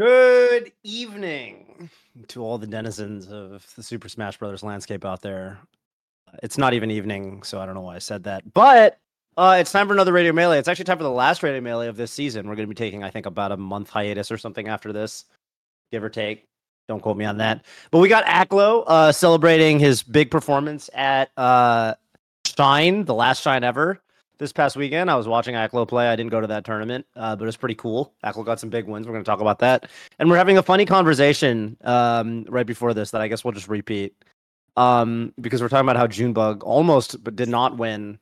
Good evening to all the denizens of the Super Smash Brothers landscape out there. It's not even evening, so I don't know why I said that. But it's time for another Radio Melee. It's actually time for the last Radio Melee of this season. We're going to be taking, I think, about a month hiatus or something after this, give or take. Don't quote me on that. But we got Aklo celebrating his big performance at Shine, the last Shine ever. This past weekend, I was watching Aklo play. I didn't go to that tournament, but it was pretty cool. Aklo got some big wins. We're going to talk about that. And we're having a funny conversation right before this that I guess we'll just repeat. Because we're talking about how Junebug almost but did not win.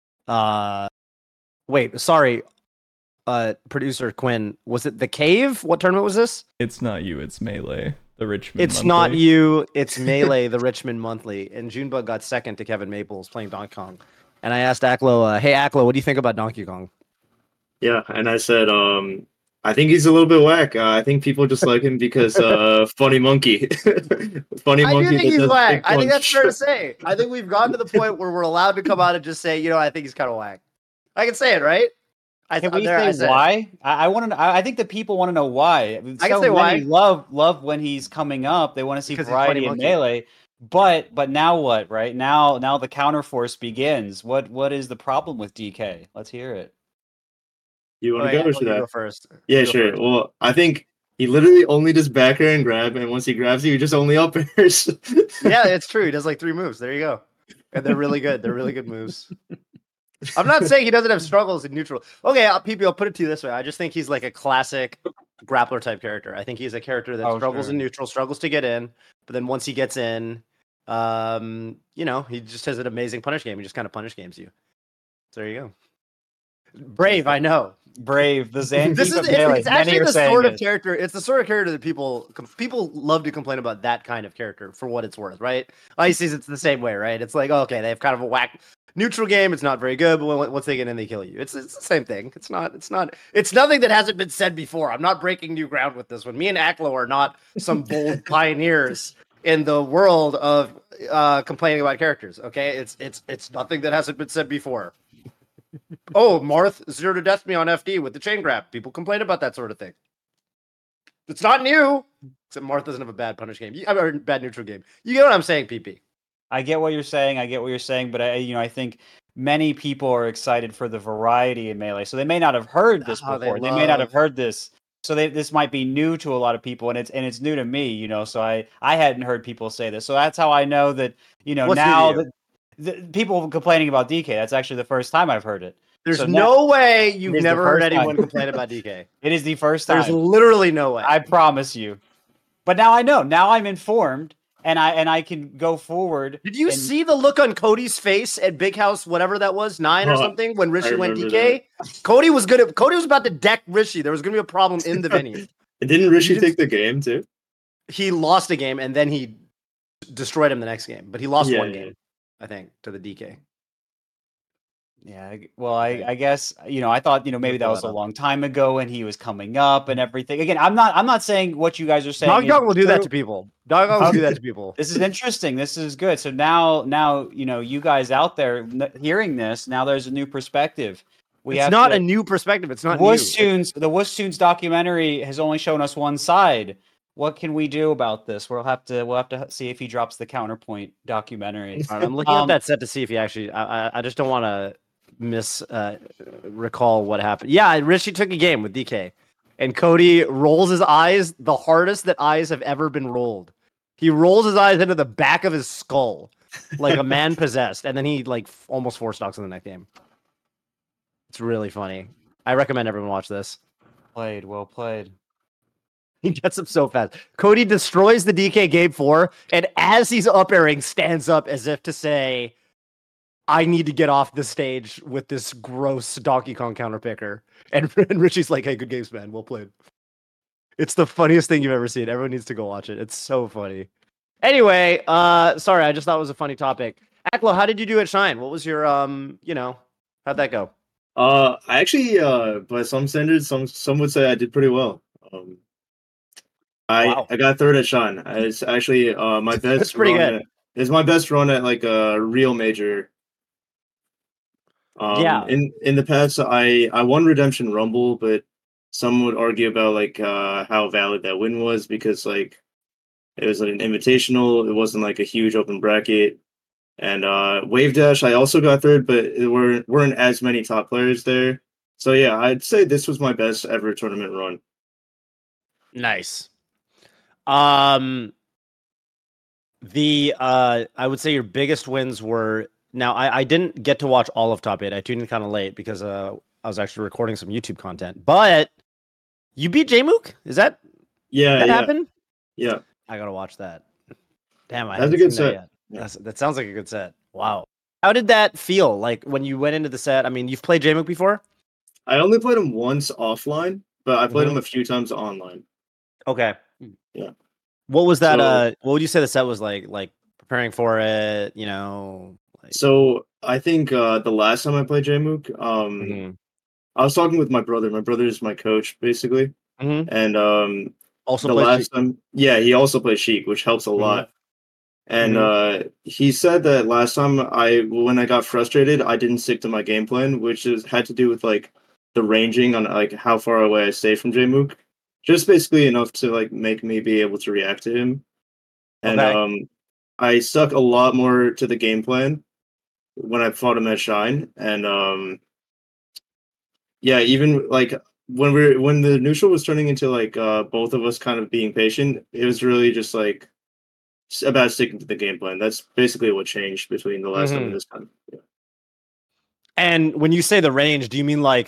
Producer Quinn, was it the Cave? What tournament was this? It's not you, it's Melee, the Richmond It's Monthly. not you, it's Melee, the Richmond Monthly. And Junebug got second to Kevin Maples playing Donkey Kong. And I asked Aklo, hey Aklo, what do you think about Donkey Kong? Yeah, and I said, I think he's a little bit whack. I think people just like him because funny monkey. Funny I monkey. do think he's whack. I think that's punch. fair to say. I think we've gotten to the point where we're allowed to come out and just say, I think he's kind of whack. I can say it, right? Can we say why? I want to. I think the people want to know why. I can say why. Love when he's coming up. They want to see variety in Melee. But now what? Right now the counterforce begins. What is the problem with DK? Let's hear it. You want to go or should I go first? Yeah, sure. First. Well, I think he literally only does back air and grab, and once he grabs you, he just only up airs. Yeah, it's true. He does like 3 moves. There you go. And they're really good. They're really good moves. I'm not saying he doesn't have struggles in neutral. Okay, PP, I'll put it to you this way. I just think he's like a classic grappler type character. I think he's a character that struggles in neutral, struggles to get in, but then once he gets in, he just has an amazing punish game. He just kind of punish games you. So there you go. Brave, I know. Brave, the Zangief of Melee. It's actually the sort of character. It's the sort of character that people love to complain about that kind of character for what it's worth, right? Icy's it's the same way, right? It's like, okay, they have kind of a whack neutral game. It's not very good, but once they get in, they kill you. It's the same thing. It's nothing that hasn't been said before. I'm not breaking new ground with this one. Me and Aklo are not some bold pioneers in the world of complaining about characters. Okay, it's nothing that hasn't been said before. Oh, Marth 0 to death me on FD with the chain grab. People complain about that sort of thing. It's not new. Except Marth doesn't have a bad punish game. Or bad neutral game. You get what I'm saying, PP? I get what you're saying. But I think many people are excited for the variety in Melee. So they may not have heard this before. They may not have heard this. So this might be new to a lot of people, and it's new to me. So I hadn't heard people say this. So that's how I know that. Now that. The people complaining about DK, that's actually the first time I've heard it. There's no way you've never heard anyone complain about DK. It is the first time. There's literally no way. I promise you. But now I know. Now I'm informed, and I can go forward. Did you see the look on Cody's face at Big House, whatever that was, 9 or something, when Rishi went DK? That. Cody was about to deck Rishi. There was going to be a problem in the venue. Didn't Rishi take the game too? He lost a game, and then he destroyed him the next game. But he lost one game. I think, to the DK. Yeah, well, I guess, I thought, maybe that was a long time ago and he was coming up and everything. Again, I'm not saying what you guys are saying. Donkey Kong will do that to people. Donkey Kong will do that to people. This is interesting. This is good. So now, you guys out there hearing this, now there's a new perspective. It's not a new perspective. It's not new. The Woostoons documentary has only shown us one side. What can we do about this? We'll have to see if he drops the Counterpoint documentary. I'm looking at that set to see if he actually. I just don't want to recall what happened. Yeah, Rishi took a game with DK, and Cody rolls his eyes the hardest that eyes have ever been rolled. He rolls his eyes into the back of his skull like a man possessed, and then he almost 4 stocks in the next game. It's really funny. I recommend everyone watch this. Well played. He gets up so fast. Cody destroys the DK game 4, and as he's up airing, stands up as if to say, I need to get off the stage with this gross Donkey Kong counterpicker. And Richie's like, hey, good games, man. Well played. It's the funniest thing you've ever seen. Everyone needs to go watch it. It's so funny. Anyway, sorry, I just thought it was a funny topic. Aklo, how did you do at Shine? What was your, how'd that go? I actually, by some standards, some would say I did pretty well. I got 3rd at Shine. It's actually my best. That's pretty good. It's my best run at a real major. Yeah. In the past, I won Redemption Rumble, but some would argue about like how valid that win was because like it was like an invitational. It wasn't like a huge open bracket. And Wave Dash, I also got third, but there weren't as many top players there. So yeah, I'd say this was my best ever tournament run. Nice. I would say your biggest wins were now I didn't get to watch all of top 8. I tuned in kind of late because I was actually recording some YouTube content. But you beat Jmook? Is that Yeah, happen? Yeah. I gotta watch that. Damn, I That's haven't a good seen that set. yet. Yeah. That sounds like a good set. Wow. How did that feel? Like when you went into the set? I mean, you've played Jmook before? I only played him once offline, but I played Mhm. him a few times online. Okay. Yeah. What was that? So- What would you say the set was like? Like preparing for it, you know? Like, So I think the last time I played Jmook, mhm. I was talking with my brother. My brother is my coach, basically. Mhm. And Also the plays last Sheik. time, yeah, he also plays Sheik, which helps a lot. And he said that last time when I got frustrated, I didn't stick to my game plan, which had to do with like the ranging on like how far away I stay from Jmook. Just basically enough to like make me be able to react to him. And Okay. I stuck a lot more to the game plan when I fought him at Shine. And yeah, even like when the neutral was turning into like both of us kind of being patient, it was really just like about sticking to the game plan. That's basically what changed between the last time and this time. Yeah. And when you say the range, do you mean like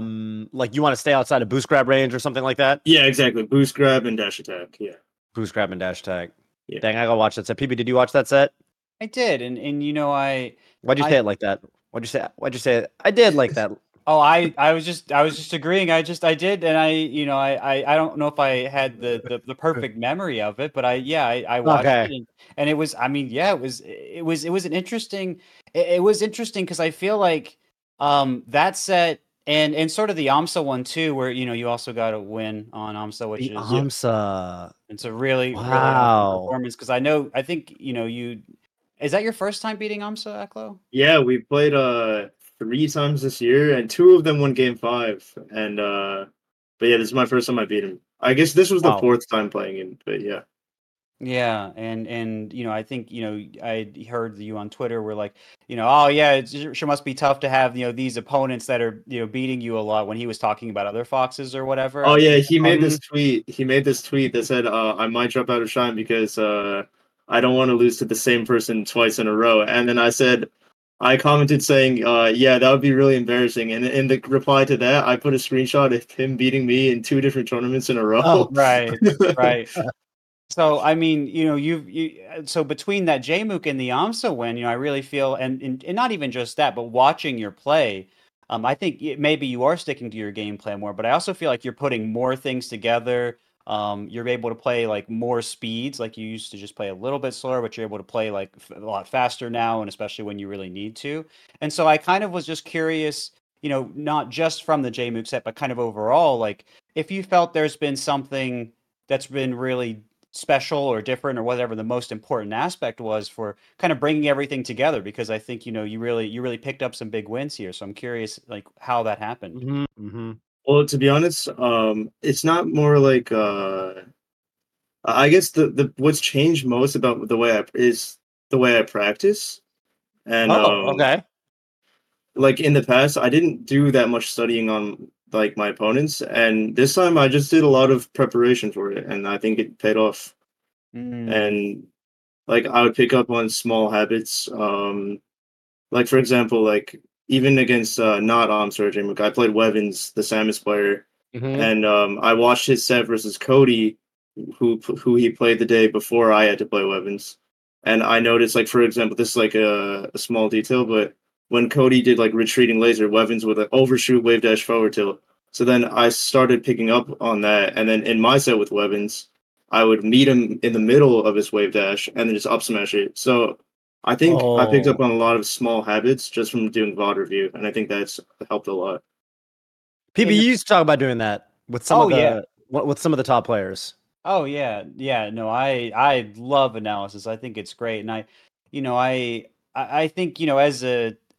you want to stay outside of boost grab range or something like that? Yeah, exactly. Boost grab and dash attack. Yeah. Boost grab and dash attack. Yeah. Dang, I gotta watch that set. PB, did you watch that set? I did, and you know Why'd you say it like that? Why'd you say it? I did like that. I was just agreeing. I did, and I don't know if I had the perfect memory of it, but I watched Okay. it, and it was, I mean, yeah, it was an interesting, it was interesting because I feel like that set and sort of the AMSA one too, where you also got a win on AMSA, which The is AMSA. it's a really awesome Wow. performance because I think you is that your first time beating AMSA, Eklo? Yeah, we played 3 times this year, and 2 of them won game 5. And but yeah, this is my first time I beat him. I guess this was the Wow. 4th time playing him, but yeah. Yeah, and I think I heard you on Twitter were like oh yeah, it sure must be tough to have these opponents that are beating you a lot when he was talking about other foxes or whatever. Oh I yeah, think he made this tweet. He made this tweet that said, "I might drop out of Shine because I don't want to lose to the same person twice in a row." And then I commented saying, "Yeah, that would be really embarrassing." And in the reply to that, I put a screenshot of him beating me in 2 different tournaments in a row. Oh. right, right. So I mean, so between that Jmook and the AMSA win, I really feel, and not even just that, but watching your play, I think maybe you are sticking to your game plan more, but I also feel like you're putting more things together. You're able to play like more speeds, like you used to just play a little bit slower, but you're able to play like a lot faster now, and especially when you really need to. And so I kind of was just curious, not just from the Jmook set, but kind of overall, like if you felt there's been something that's been really special or different or whatever the most important aspect was for kind of bringing everything together, because I think you really picked up some big wins here, so I'm curious like how that happened. Well, to be honest, it's not more like I guess the what's changed most about the way is the way I practice. And Oh, okay. like in the past, I didn't do that much studying on like my opponents, and this time I just did a lot of preparation for it, and I think it paid off. And like I would pick up on small habits, like for example, like even against not Surgeon, like I played Wevins, the Samus player, and I watched his set versus Cody, who he played the day before I had to play Wevins, and I noticed like for example, this is like a small detail, but when Cody did like retreating laser, Wevins with an overshoot wave dash forward tilt. So then I started picking up on that, and then in my set with Wevins, I would meet him in the middle of his wave dash and then just up smash it. So I think I picked up on a lot of small habits just from doing VOD review, and I think that's helped a lot. PB, you used to talk about doing that with some of the yeah. with some of the top players. Oh yeah, no, I love analysis. I think it's great, and I think as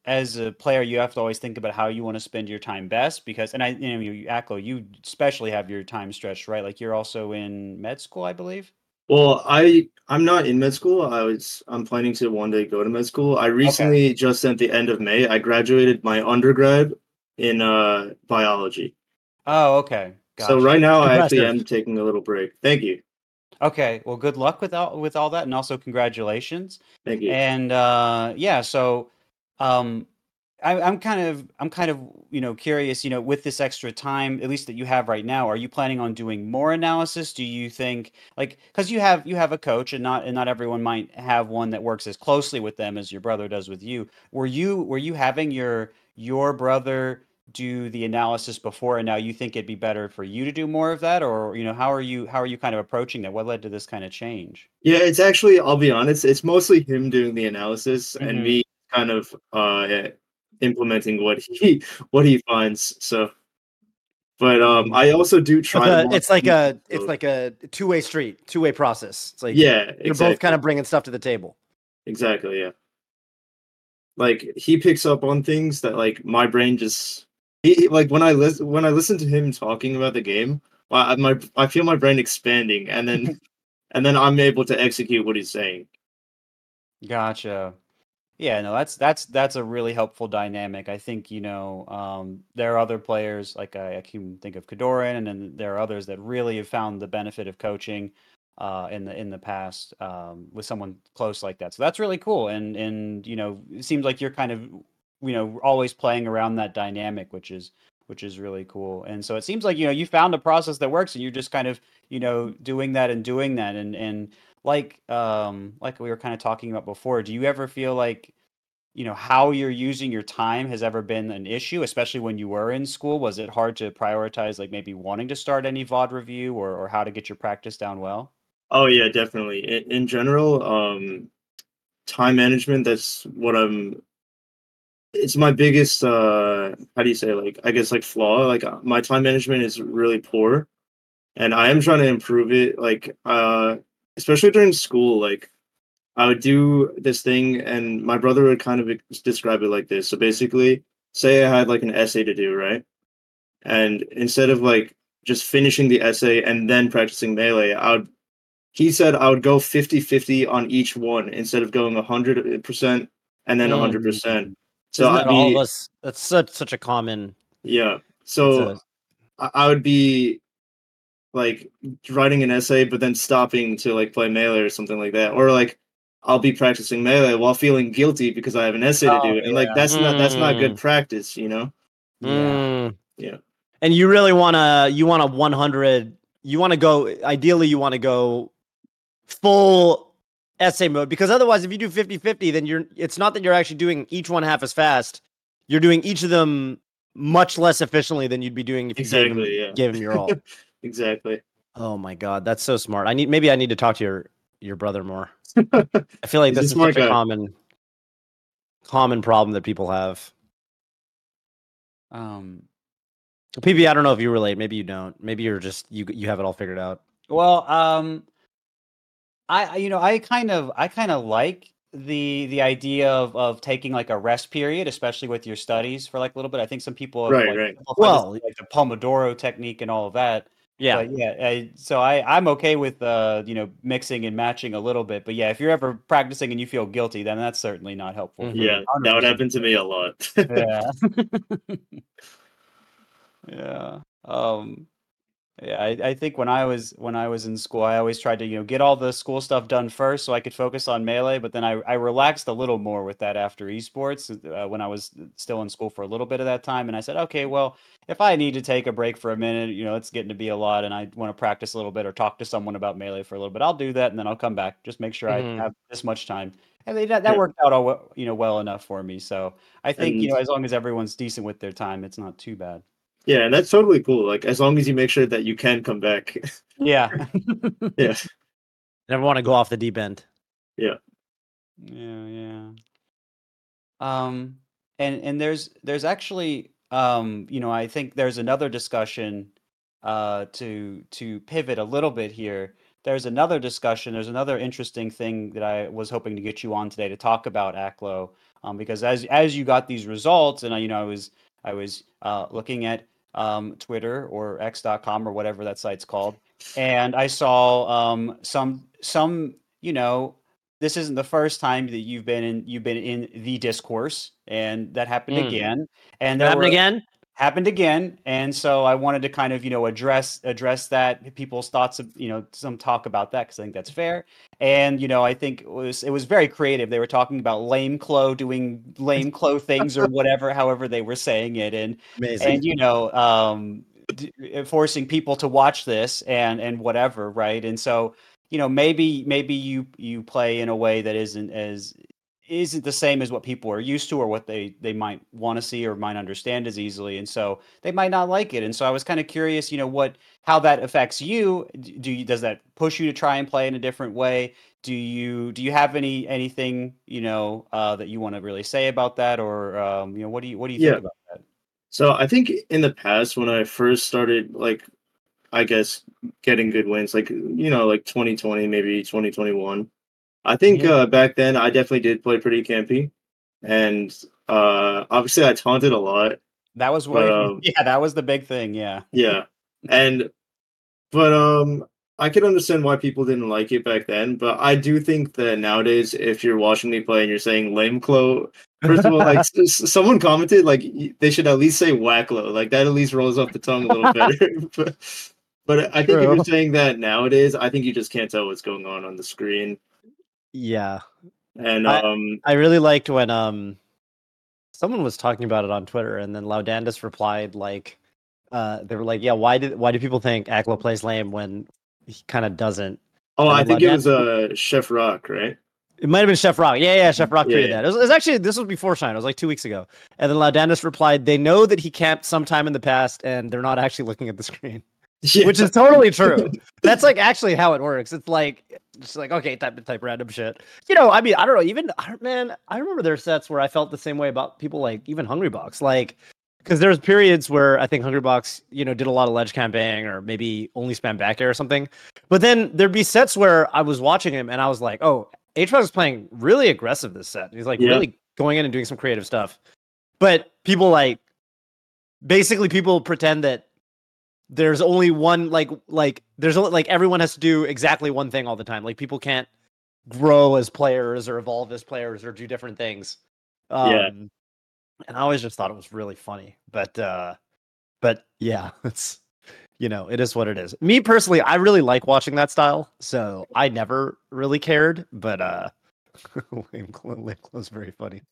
as a player, you have to always think about how you want to spend your time best because, and Aklo, you especially have your time stretched, right? Like you're also in med school, I believe. Well, I'm not in med school. I'm planning to one day go to med school. I recently just at the end of May, I graduated my undergrad in biology. Oh, okay. So Gotcha. right now I actually Impressive. am taking a little break. Thank you. Okay, well, good luck with all that, and also congratulations. Thank you. And yeah, so um, I'm kind of curious, with this extra time, at least that you have right now, are you planning on doing more analysis? Do you think like because you have a coach, and not everyone might have one that works as closely with them as your brother does with you. Were you having your brother do the analysis before, and now you think it'd be better for you to do more of that, or how are you kind of approaching that? What led to this kind of change? Yeah, it's actually, I'll be honest, it's mostly him doing the analysis and Hmm. me kind of implementing what he finds. So, but I also do But try to watch it's like YouTube, it's so like a two-way street, two-way process. It's like yeah, you're both kind exactly. of bringing stuff to the table. Exactly, yeah. Like he picks up on things that like my brain just like when I listen to him talking about the game, I feel my brain expanding and then I'm able to execute what he's saying. Gotcha. Yeah, no, that's a really helpful dynamic. I think, there are other players like I can think of Kadoran, and then there are others that really have found the benefit of coaching in the past with someone close like that. So that's really cool. And it seems like you're kind of always playing around that dynamic, which is really cool. And so it seems like you found a process that works, and you're just kind of doing that and doing that and like we were kind of talking about before, do you ever feel like how you're using your time has ever been an issue, especially when you were in school? Was it hard to prioritize, like maybe wanting to start any VOD review, or how to get your practice down well? Oh yeah, definitely. In general, time management, that's what it's my biggest how do you say, like, I guess, like, flaw. Like my time management is really poor and I am trying to improve it, like especially during school. Like I would do this thing and my brother would kind of describe it like this. So basically, say I had like an essay to do, right? And instead of like just finishing the essay and then practicing melee, he said I would go 50-50 on each one instead of going 100% and then Mm. 100%. So Isn't that I'd all of be, us? That's such a common. yeah. It's So a I would be like writing an essay, but then stopping to like play melee or something like that, or like I'll be practicing melee while feeling guilty because I have an essay to Oh do, and like yeah, that's not good mm, practice, you know? yeah. mm. Yeah, And you want a 100. You want to go. Ideally, you want to go full essay mode, because otherwise, if you do 50-50, then it's not that you're actually doing each one half as fast. You're doing each of them much less efficiently than you'd be doing if you exactly. gave him your Yeah, all. exactly. Oh my god, that's so smart. Maybe I need to talk to your brother more. I feel like He's a this is such smart a guy. common problem that people have. Um, PB, I don't know if you relate. Maybe you don't. Maybe you're just you have it all figured out. well, I kind of like the idea of taking like a rest period, especially with your studies for like a little bit. I think some people have Right, like right. simplified this Well, like the Pomodoro technique and all of that. yeah. But yeah, I'm okay with mixing and matching a little bit. But yeah, if you're ever practicing and you feel guilty, then that's certainly not helpful for Mhm. Yeah, me. that would 100%. happen to me a lot. Yeah. Yeah. Yeah, I think when I was in school, I always tried to get all the school stuff done first so I could focus on melee. But then I relaxed a little more with that after esports when I was still in school for a little bit of that time, and I said, okay, well, if I need to take a break for a minute, it's getting to be a lot, and I want to practice a little bit or talk to someone about melee for a little bit, I'll do that, and then I'll come back. Just make sure I Mhm. have this much time, and that Yeah, worked out well enough for me. So I think and as long as everyone's decent with their time, it's not too bad. yeah, and that's totally cool. Like as long as you make sure that you can come back. Yeah. Yeah, Never want to go off the deep end. yeah. Yeah, yeah. Um, and there's actually I think there's another discussion to pivot a little bit here. There's another discussion, there's another interesting thing that I was hoping to get you on today to talk about, Aklo. because as you got these results, and I was looking at Twitter or X.com or whatever that site's called, and I saw some this isn't the first time that you've been in the discourse, and that happened again, and happened again, and so I wanted to kind of address that, people's thoughts of some talk about that, because I think that's fair. And I think it was very creative. They were talking about lame Clo doing lame Clo things or whatever, however they were saying it, and Amazing. forcing people to watch this and whatever, right? And so maybe you play in a way that isn't the same as what people are used to, or what they might want to see or might understand as easily, and so they might not like it. And so I was kind of curious, how that affects you. Does that push you to try and play in a different way? Do you have anything that you want to really say about that, or what do you think about that? So I think in the past, when I first started, like, I guess getting good wins, like 2020, maybe 2021. I think back then I definitely did play pretty campy, and obviously I taunted a lot. That was that was the big thing. Yeah. Yeah, but I can understand why people didn't like it back then. But I do think that nowadays, if you're watching me play and you're saying lame Clo, first of all, like someone commented, like they should at least say Wacklo, like that at least rolls off the tongue a little better. But I think if you're saying that nowadays, I think you just can't tell what's going on the screen. Yeah. And I really liked when someone was talking about it on Twitter, and then Laudandus replied like they were like, yeah, why do people think Aklo plays lame when he kind of doesn't? Oh, I think it was Chef Rock, right? It might have been Chef Rock. Yeah, Chef Rock tweeted that. It was actually, this was before Shine. It was like 2 weeks ago. And then Laudandus replied, they know that he camped sometime in the past, and they're not actually looking at the screen. Yeah. Which is totally true. That's like actually how it works. It's like okay, type random shit. I mean, I don't know. Even I remember there are sets where I felt the same way about people like even Hungrybox, like because there's periods where I think Hungrybox, did a lot of ledge camping or maybe only spam back air or something. But then there'd be sets where I was watching him and I was like, oh, HBox is playing really aggressive this set. He's like really going in and doing some creative stuff. But people basically people pretend that there's only one there's only like everyone has to do exactly one thing all the time. Like people can't grow as players or evolve as players or do different things. And I always just thought it was really funny. But yeah, it's it is what it is. Me personally, I really like watching that style, so I never really cared. But lame Clo's very funny.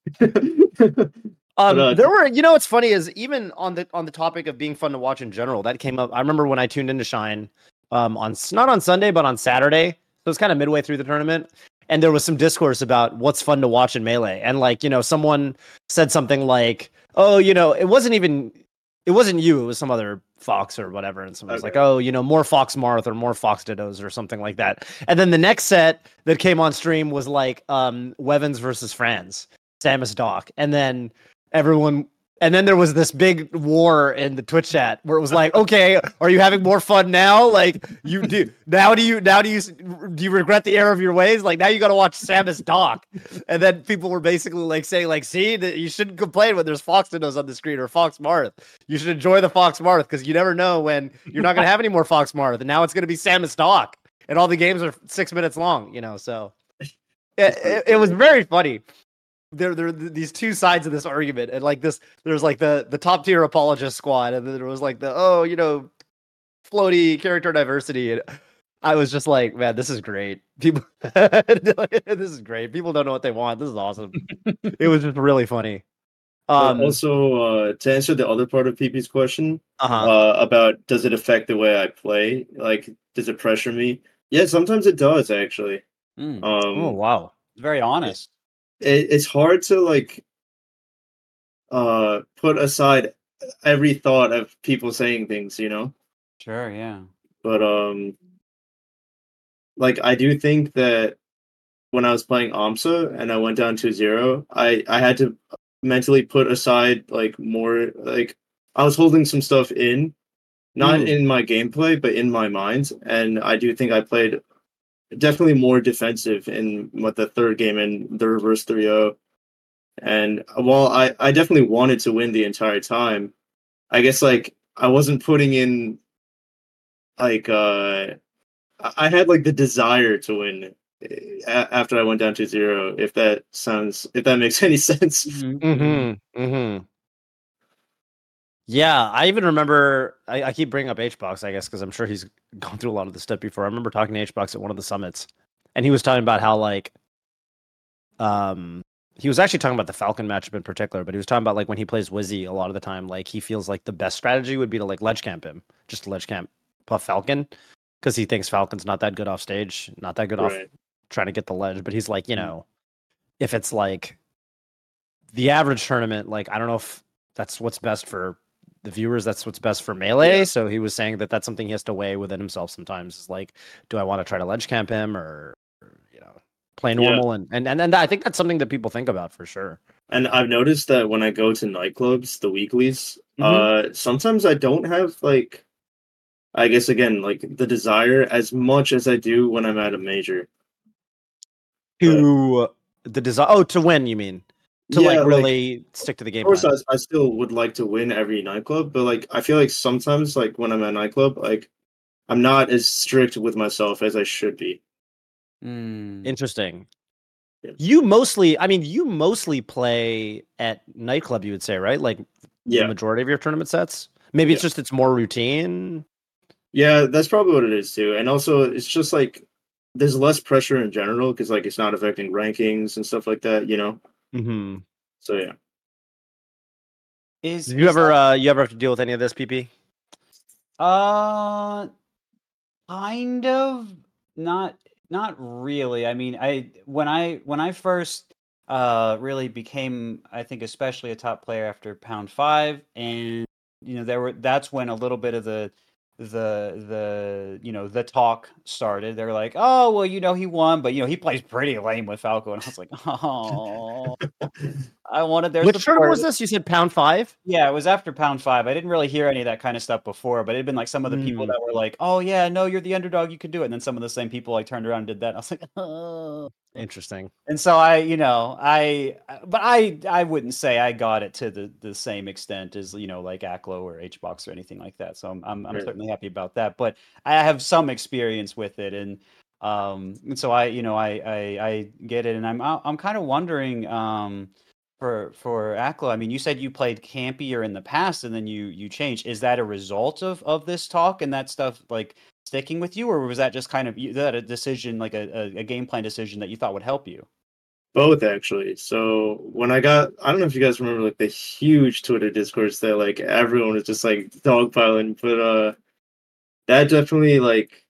There were, what's funny is even on the topic of being fun to watch in general, that came up. I remember when I tuned into Shine, not on Sunday, but on Saturday. So it's kind of midway through the tournament. And there was some discourse about what's fun to watch in Melee. And someone said something like, oh, it wasn't you, it was some other Fox or whatever. And someone was like, oh, more Fox Marth or more Fox Dittos or something like that. And then the next set that came on stream was like Wevens versus Franz, Samus Doc. And then there was this big war in the Twitch chat where it was like, okay, are you having more fun now? Like you do now? Do you regret the error of your ways? Like now you got to watch Samus Doc. And then people were basically like saying like, see, that you shouldn't complain when there's Fox Dittos on the screen or Fox Marth. You should enjoy the Fox Marth because you never know when you're not going to have any more Fox Marth. And now it's going to be Samus Doc, and all the games are 6 minutes long. So it was very funny. There are these two sides of this argument, and there's like the top tier apologist squad, and then there was like the floaty character diversity, and I was just like, man, this is great. People, this is great. People don't know what they want. This is awesome. It was just really funny. Also, to answer the other part of PP's question about does it affect the way I play? Like, does it pressure me? Yeah, sometimes it does actually. Oh wow, very honest. It's hard to put aside every thought of people saying things, Sure, yeah. But I do think that when I was playing AMSA and I went down to 0, I had to mentally put aside more, I was holding some stuff in, not in my gameplay, but in my mind. And I do think I played definitely more defensive in the third game in the reverse 3-0. And while I definitely wanted to win the entire time, I guess like I wasn't putting in like I had like the desire to win after I went down to 0. If that makes any sense. Yeah, I even remember. I keep bringing up HBox, I guess, because I'm sure he's gone through a lot of this stuff before. I remember talking to HBox at one of the summits, and he was talking about how like, he was actually talking about the Falcon matchup in particular, but he was talking about like when he plays Wizzy a lot of the time, like he feels like the best strategy would be to like ledge camp him, just ledge camp Puff Falcon, because he thinks Falcon's not that good off stage, not that good off trying to get the ledge. But he's like, if it's like the average tournament, like I don't know if that's what's best for the viewers, that's what's best for Melee. Yeah. So he was saying that that's something he has to weigh within himself sometimes. Is like, do I want to try to ledge camp him or play normal? Yeah. And I think that's something that people think about for sure. And I've noticed that when I go to nightclubs, the weeklies, sometimes I don't have like, I guess again, like the desire as much as I do when I'm at a major. The desire, to win, you mean? To like really stick to the game. Of course, I still would like to win every nightclub, but like I feel like sometimes, like when I'm at a nightclub, like I'm not as strict with myself as I should be. Interesting. Yeah. You mostly play at nightclub, you would say, right? Like the majority of your tournament sets. Maybe it's just it's more routine. Yeah, that's probably what it is too. And also, it's just like there's less pressure in general because like it's not affecting rankings and stuff like that, Mm-hmm. So yeah. Did you ever have to deal with any of this, PP? Kind of. Not really. I mean, when I first really became, I think, especially a top player after Pound 5, and that's when a little bit of the talk started. They're like, oh well, he won, but he plays pretty lame with Falco, and I was like, oh, I wanted their Which tournament was this? You said Pound 5? Yeah, it was after Pound 5. I didn't really hear any of that kind of stuff before, but it'd been like some of the people that were like, oh yeah, no, you're the underdog, you could do it. And then some of the same people like turned around and did that. And I was like, oh. Interesting. And so I wouldn't say I got it to the same extent as, like Aklo or HBox or anything like that. So I'm certainly happy about that. But I have some experience with it, and so I get it, and I'm kind of wondering for Aklo. I mean, you said you played campier in the past, and then you changed. Is that a result of this talk and that stuff like sticking with you, or was that just kind of that a decision, like a game plan decision that you thought would help you? Both, actually. So when I don't know if you guys remember like the huge Twitter discourse that like everyone was just like dogpiling, but that definitely like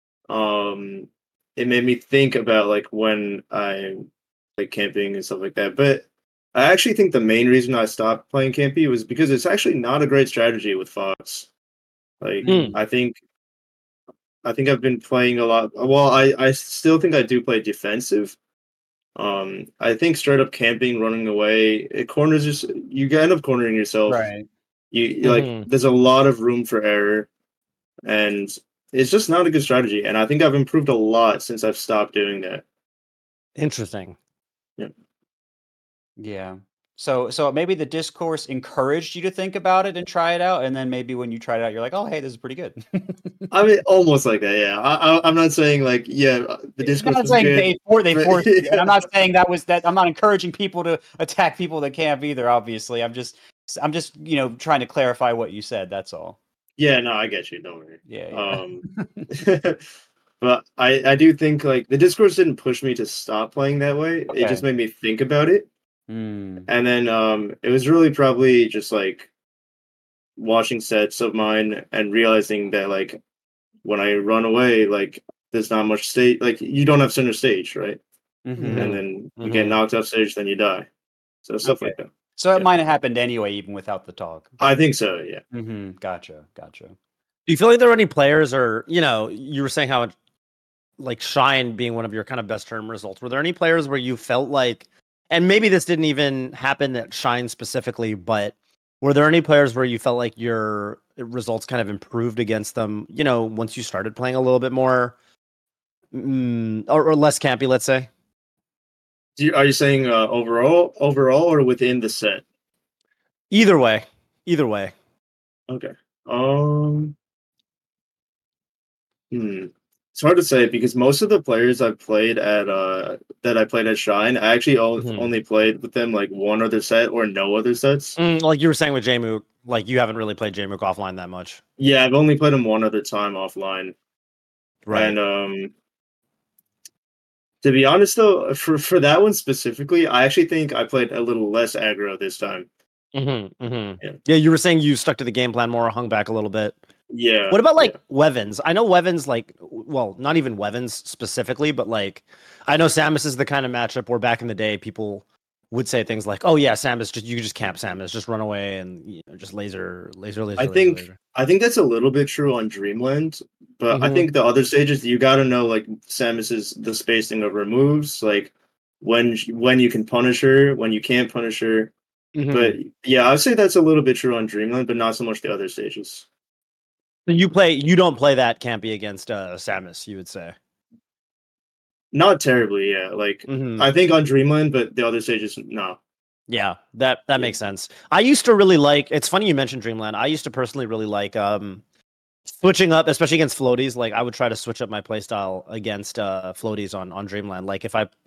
it made me think about like when I'm like camping and stuff like that. But I actually think the main reason I stopped playing campy was because it's actually not a great strategy with Fox. Like I think I've been playing a lot. Well, I still think I do play defensive. I think straight up camping, running away, you end up cornering yourself. Right. You like there's a lot of room for error, and it's just not a good strategy. And I think I've improved a lot since I've stopped doing that. Interesting. Yeah. Yeah. So maybe the discourse encouraged you to think about it and try it out, and then maybe when you tried it out, you're like, "Oh, hey, this is pretty good." I mean, almost like that. Yeah, I'm not saying like the discourse. I'm not saying they forced you, and I'm not saying that. I'm not encouraging people to attack people that camp either. Obviously, I'm just trying to clarify what you said. That's all. Yeah, no, I get you. Don't worry. Yeah. But I do think like the discourse didn't push me to stop playing that way. Okay. It just made me think about it. And then it was really probably just like watching sets of mine and realizing that like when I run away, like there's not much stage, like you don't have center stage, right? And then you get knocked off stage, then you die. So stuff like that. So it might have happened anyway, even without the talk. I think so, yeah. Gotcha. Do you feel like there were any players, or you were saying how like Shine being one of your kind of best term results, were there any players where you felt like, and maybe this didn't even happen at Shine specifically, but were there any players where you felt like your results kind of improved against them, once you started playing a little bit more or less campy, let's say? Are you saying overall, or within the set? Either way. Either way. Okay. It's hard to say because most of the players I've played at that I played at Shine, I actually only played with them like one other set or no other sets. Like you were saying with Jmook, like you haven't really played Jmook offline that much. Yeah, I've only played him one other time offline. Right. And to be honest though, for that one specifically, I actually think I played a little less aggro this time. Yeah, you were saying you stuck to the game plan more, hung back a little bit. Yeah. What about like Wevens? I know Wevens, like, well, not even Wevens specifically, but like, I know Samus is the kind of matchup where back in the day people would say things like, "Oh yeah, Samus, you just camp Samus, just run away and just laser." I think that's a little bit true on Dreamland, but I think the other stages you got to know like Samus's the spacing of her moves, like when you can punish her, when you can't punish her. But yeah, I'd say that's a little bit true on Dreamland, but not so much the other stages. You don't play that campy against Samus, you would say? Not terribly, yeah. Like I think on Dreamland, but the other stages, no. Yeah, that makes sense. I used to really like. It's funny you mentioned Dreamland. I used to personally really like switching up, especially against floaties. Like I would try to switch up my playstyle against floaties on Dreamland. Like if I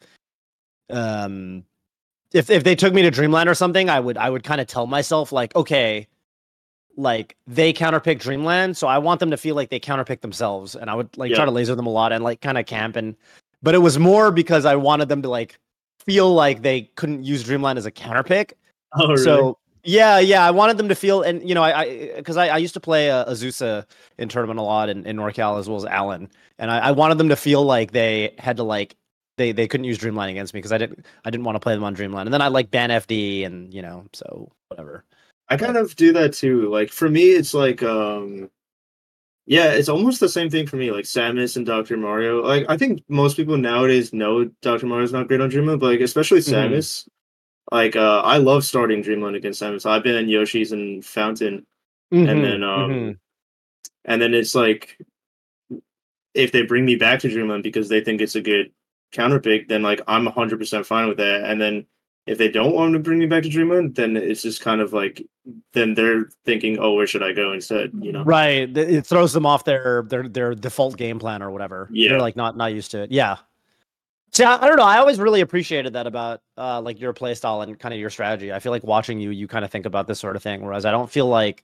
if they took me to Dreamland or something, I would kind of tell myself like, okay, like they counterpick Dreamland, so I want them to feel like they counterpick themselves, and I would like try to laser them a lot and like kind of camp. But it was more because I wanted them to like feel like they couldn't use Dreamland as a counterpick. Oh, really? So yeah, I wanted them to feel, and you know, I used to play Azusa in tournament a lot in NorCal as well as Allen, and I wanted them to feel like they had to like they couldn't use Dreamland against me because I didn't want to play them on Dreamland, and then I like ban FD and you know, so whatever. I kind of do that too. Like for me, it's like yeah, it's almost the same thing for me. Like Samus and Dr. Mario. Like I think most people nowadays know Dr. Mario's not great on Dreamland, but like especially Samus. Like I love starting Dreamland against Samus. I've been in Yoshi's and Fountain, and then it's like if they bring me back to Dreamland because they think it's a good counter pick, then like I'm 100% fine with that. And then if they don't want to bring me back to Dreamland, then it's just kind of like then they're thinking, oh, where should I go instead? You know, right? It throws them off their default game plan or whatever. Yeah, they're like not used to it. Yeah. See, I don't know. I always really appreciated that about like your play style and kind of your strategy. I feel like watching you kind of think about this sort of thing, whereas I don't feel like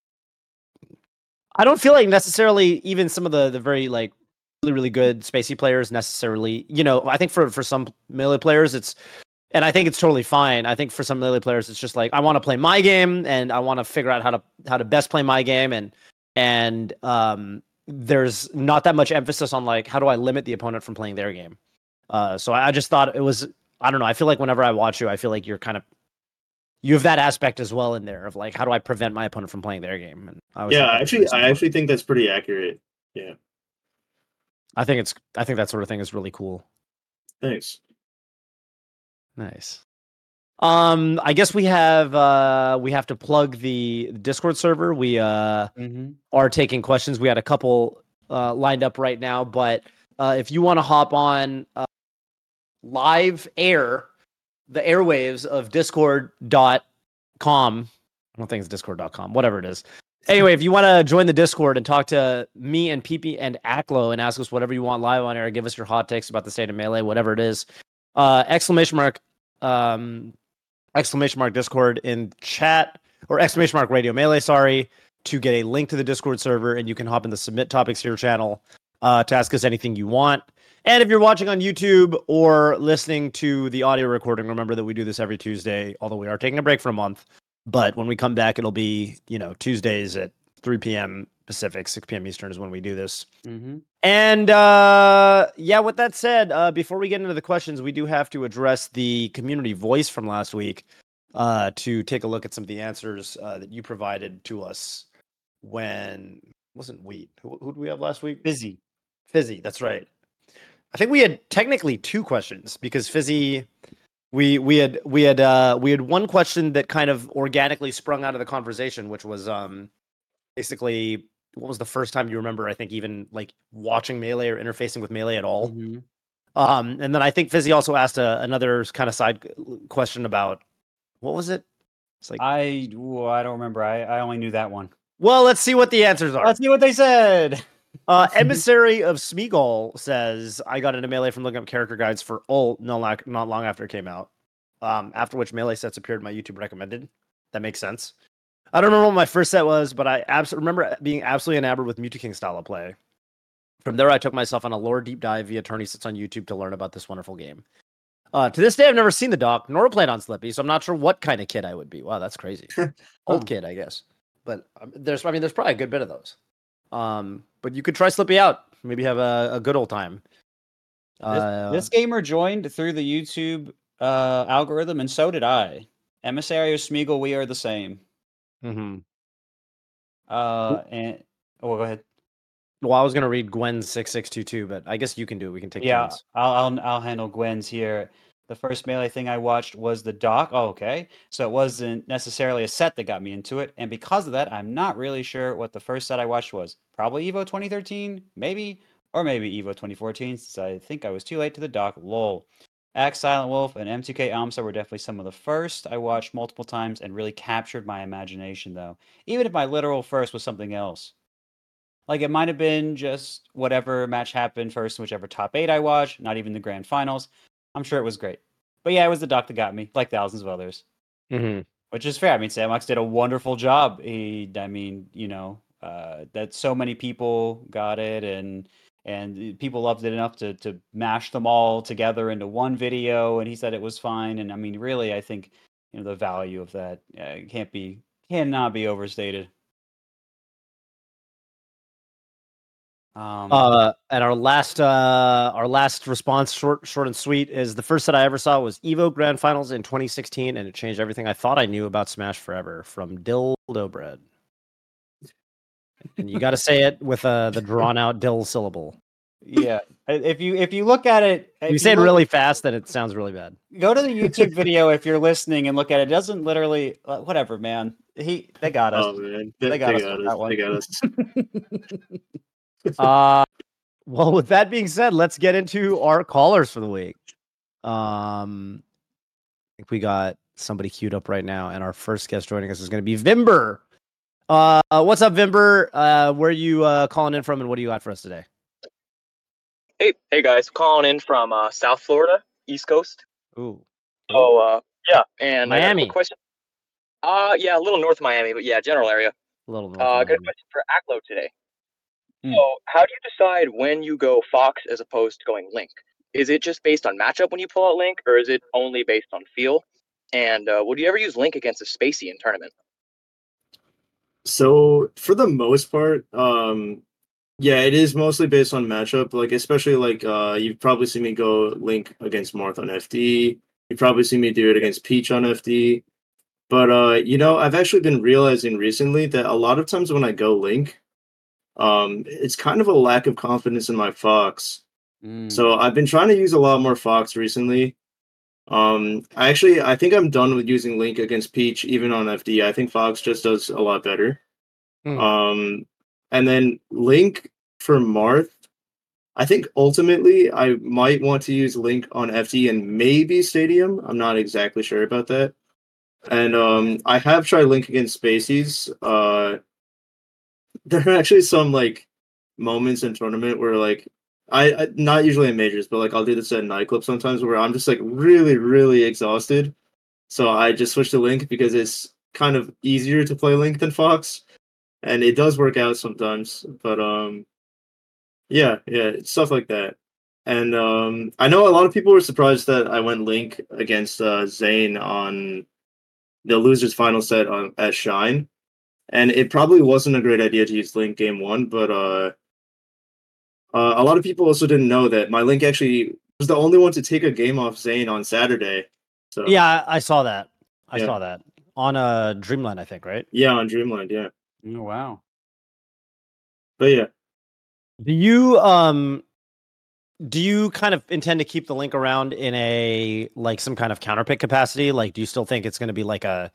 necessarily even some of the very like really good spacey players necessarily. You know, I think for some melee players it's. And I think it's totally fine. I think for some melee players, it's just like I want to play my game, and I want to figure out how to best play my game, and there's not that much emphasis on like how do I limit the opponent from playing their game. So I just thought it was, I don't know. I feel like whenever I watch you, I feel like you have that aspect as well in there of like how do I prevent my opponent from playing their game. And I actually think that's pretty accurate. Yeah, I think that sort of thing is really cool. Thanks. Nice. I guess we have to plug the Discord server. We are taking questions. We had a couple lined up right now, but if you want to hop on live air, the airwaves of discord.com. I don't think it's discord.com, whatever it is. Anyway, if you want to join the Discord and talk to me and Peepee and Aklo and ask us whatever you want live on air, give us your hot takes about the state of Melee, whatever it is, exclamation mark Discord in chat, or exclamation mark Radio Melee, sorry, to get a link to the Discord server, and you can hop in the Submit Topics Here channel to ask us anything you want. And if you're watching on YouTube or listening to the audio recording, remember that we do this every Tuesday, although we are taking a break for a month. But when we come back, it'll be, Tuesdays at 3 p.m. Pacific, 6 p.m. Eastern is when we do this. And with that said, before we get into the questions, we do have to address the community voice from last week to take a look at some of the answers that you provided to us when, wasn't Wheat? Who did we have last week? Fizzy, that's right. I think we had technically two questions because Fizzy, we had one question that kind of organically sprung out of the conversation, which was basically, what was the first time you remember, I think, even like watching Melee or interfacing with Melee at all? And then I think Fizzy also asked another kind of side question about what was it? It's like I don't remember. I only knew that one. Well, let's see what the answers are. Let's see what they said. Emissary of Smeagol says, I got into Melee from looking up character guides for Ult not long after it came out. After which Melee sets appeared in my YouTube recommended. That makes sense. I don't remember what my first set was, but I remember being absolutely enamored with Mewtwo style of play. From there, I took myself on a lore deep dive via Turney Sits on YouTube to learn about this wonderful game. To this day, I've never seen the doc nor played on Slippy, so I'm not sure what kind of kid I would be. Wow, that's crazy. Old kid, I guess. But there's probably a good bit of those. But you could try Slippy out. Maybe have a good old time. This gamer joined through the YouTube algorithm, and so did I. Emissary of Smeagol, we are the same. Mm-hmm. And go ahead. Well, I was gonna read Gwen's 6622, but I guess you can do it. We can take turns. I'll handle Gwen's here. The first Melee thing I watched was the doc. Oh, okay. So it wasn't necessarily a set that got me into it. And because of that, I'm not really sure what the first set I watched was. Probably Evo 2013, maybe. Or maybe Evo 2014, since I think I was too late to the doc. Lol. Axe, Silent Wolf, and M2K Amsa were definitely some of the first I watched multiple times and really captured my imagination, though. Even if my literal first was something else. Like, it might have been just whatever match happened first, whichever top 8 I watched, not even the grand finals. I'm sure it was great. But yeah, it was the doc that got me, like thousands of others. Mm-hmm. Which is fair. I mean, Samux did a wonderful job. That so many people got it, and people loved it enough to mash them all together into one video, and he said it was fine. And I mean, really, I think the value of that cannot be overstated. And our last response, short and sweet, is the first set I ever saw was Evo Grand Finals in 2016, and it changed everything I thought I knew about Smash forever. From Dildo Bread, and you got to say it with the drawn out dill syllable. Yeah, if you look at it, you say it really fast, then it sounds really bad. Go to the YouTube video if you're listening and look at it. It doesn't literally whatever, man. They got us. Oh man, they got us. They got us. Well, with that being said, let's get into our callers for the week. I think we got somebody queued up right now, and our first guest joining us is going to be Vimber. What's up, Vimber? Where are you calling in from, and what do you got for us today? Hey guys, calling in from South Florida, East Coast. Ooh. Oh, yeah, and Miami. Question. Yeah, a little north of Miami, but yeah, general area. A little north. Got a question for Aklo today. So, how do you decide when you go Fox as opposed to going Link? Is it just based on matchup when you pull out Link, or is it only based on feel? And would you ever use Link against a Spacey in tournament? So, for the most part, yeah, it is mostly based on matchup. Like, especially like you've probably seen me go Link against Marth on FD. You've probably seen me do it against Peach on FD. But I've actually been realizing recently that a lot of times when I go Link, it's kind of a lack of confidence in my Fox. So I've been trying to use a lot more Fox recently. I think I'm done with using Link against Peach, even on FD. I think Fox just does a lot better. And then Link for Marth, I think ultimately I might want to use Link on FD and maybe Stadium. I'm not exactly sure about that. And I have tried Link against Spaceys. There are actually some like moments in tournament where like I not usually in majors, but like I'll do this at nightclub sometimes where I'm just like really, really exhausted. So I just switch to Link because it's kind of easier to play Link than Fox. And it does work out sometimes. But yeah, stuff like that. And I know a lot of people were surprised that I went Link against Zane on the losers final set at Shine. And it probably wasn't a great idea to use Link game 1, but a lot of people also didn't know that my Link actually was the only one to take a game off Zane on Saturday. So yeah, I saw that. I saw that on Dreamland, I think, right? Yeah, on Dreamland, yeah. Oh, wow. But yeah. Do you kind of intend to keep the Link around in a like some kind of counterpick capacity? Like, do you still think it's going to be like a,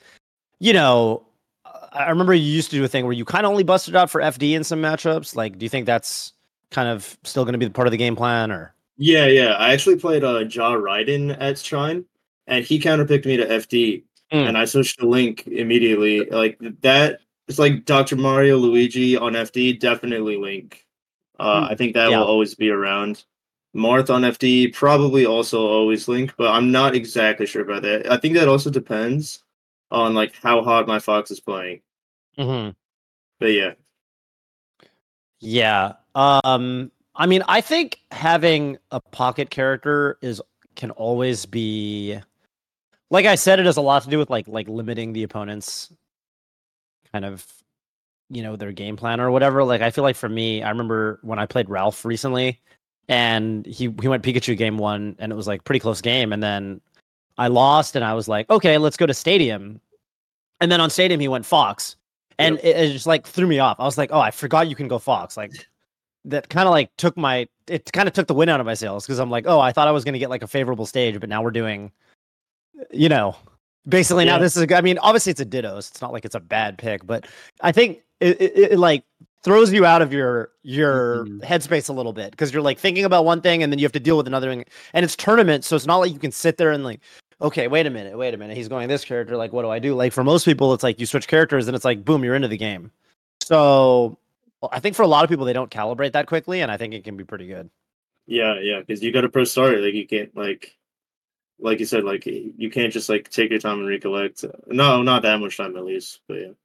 I remember you used to do a thing where you kind of only busted out for FD in some matchups. Like, do you think that's kind of still going to be part of the game plan, or? Yeah. I actually played Ja Raiden at Shrine, and he counterpicked me to FD, and I switched to Link immediately. Like that, it's like Dr. Mario, Luigi on FD, definitely Link. I think that will always be around. Marth on FD, probably also always Link, but I'm not exactly sure about that. I think that also depends on like how hot my Fox is playing. Mm-hmm. But yeah. Yeah. I mean, I think having a pocket character can always be, like I said, it has a lot to do with like limiting the opponent's kind of, their game plan or whatever. Like I feel like for me, I remember when I played Ralph recently, and he went Pikachu game 1, and it was like pretty close game, and then I lost, and I was like, okay, let's go to Stadium, and then on Stadium he went Fox, and it just like threw me off. I was like, oh, I forgot you can go Fox. Like that kind of like took the wind out of my sails, because I'm like, oh, I thought I was going to get like a favorable stage, but now we're doing, basically now this is, I mean, obviously it's a Dittos. It's not like it's a bad pick, but I think it like throws you out of your headspace a little bit, because you're like thinking about one thing and then you have to deal with another thing, and it's tournament, so it's not like you can sit there and like, okay, wait a minute, he's going this character, like what do I do? Like for most people it's like you switch characters and it's like boom, you're into the game. So I think for a lot of people they don't calibrate that quickly, and I think it can be pretty good. Yeah, because you got to press start. Like you can't like you said, like you can't just like take your time and recollect. No, not that much time at least, but yeah.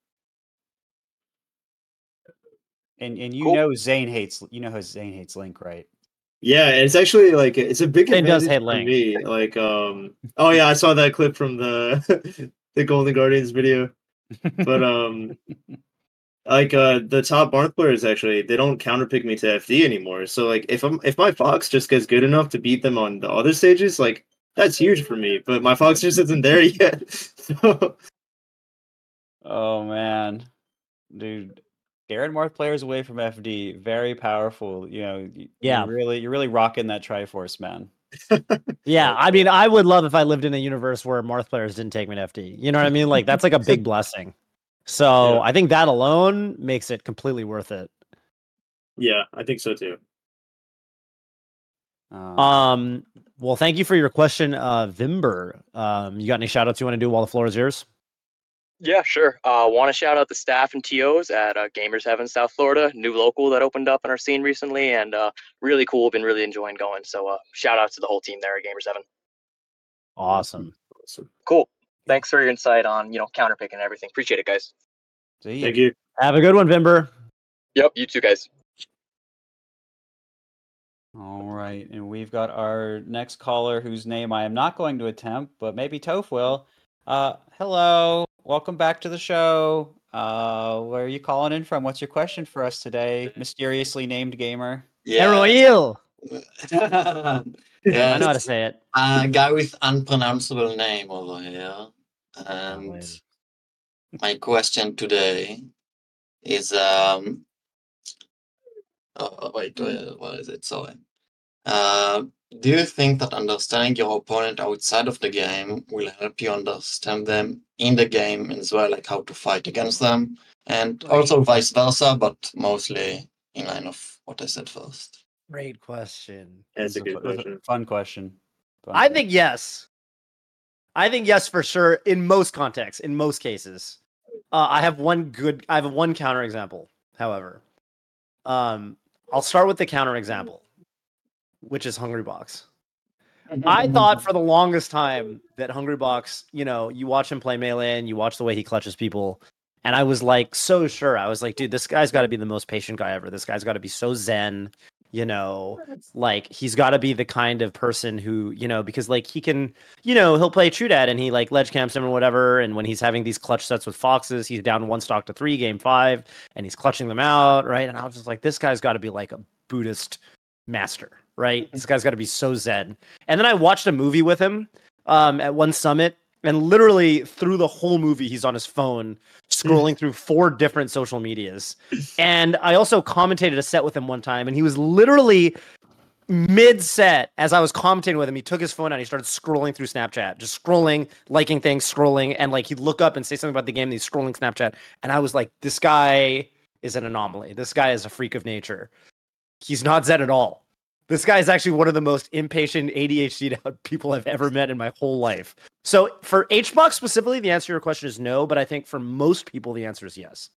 And you know Zane hates Link, right? Yeah, it's actually like it's a big It does advantage hate for Link. me. Like oh yeah, I saw that clip from the the Golden Guardians video. But like the top Marth players actually, they don't counterpick me to FD anymore. So like if my Fox just gets good enough to beat them on the other stages, like that's huge for me. But my Fox just isn't there yet. So Oh man, dude, Garen Marth players away from FD, very powerful. You're really rocking that Triforce, man. Yeah, I mean, I would love if I lived in a universe where Marth players didn't take me to FD. You know what I mean? Like that's like a big blessing. So I think that alone makes it completely worth it. Yeah, I think so too. Well, thank you for your question, Vimber. You got any shout outs you want to do while the floor is yours? Yeah, sure. Want to shout out the staff and TOs at Gamers Heaven, South Florida, new local that opened up in our scene recently, and really cool. Been really enjoying going. So shout out to the whole team there at Gamers Heaven. Awesome. Cool. Thanks for your insight on counterpick and everything. Appreciate it, guys. See Thank you. Have a good one, Vimber. Yep, you too, guys. All right, and we've got our next caller whose name I am not going to attempt, but maybe Toph will. Hello, welcome back to the show. Where are you calling in from? What's your question for us today, mysteriously named gamer? Eroil. Yeah. I know how to say it. A guy with unpronounceable name over here. And my question today is wait, what is it? Sorry. Do you think that understanding your opponent outside of the game will help you understand them in the game as well, like how to fight against them, and also vice versa, but mostly in line of what I said first? Great question. That's a good question. Fun question. I think yes. I think yes for sure in most contexts, in most cases. I have one counter example, however. I'll start with the counter example, which is Hungrybox. I thought for the longest time that Hungrybox, you watch him play Melee and you watch the way he clutches people, and I was like so sure. I was like, dude, this guy's got to be the most patient guy ever. This guy's got to be so zen, like he's got to be the kind of person who, because like he can, he'll play True Dad and he like ledge camps him or whatever, and when he's having these clutch sets with Foxes, he's down 1 stock to 3 game 5 and he's clutching them out, right? And I was just like, this guy's got to be like a Buddhist master, right? This guy's got to be so zen. And then I watched a movie with him at one summit, and literally through the whole movie, he's on his phone scrolling through 4 different social medias. And I also commentated a set with him one time, and he was literally mid-set, as I was commentating with him, he took his phone out and he started scrolling through Snapchat, just scrolling, liking things, scrolling, and like he'd look up and say something about the game, and he's scrolling Snapchat. And I was like, this guy is an anomaly. This guy is a freak of nature. He's not Zed at all. This guy is actually one of the most impatient ADHD out people I've ever met in my whole life. So for HBox specifically, the answer to your question is no, but I think for most people, the answer is yes.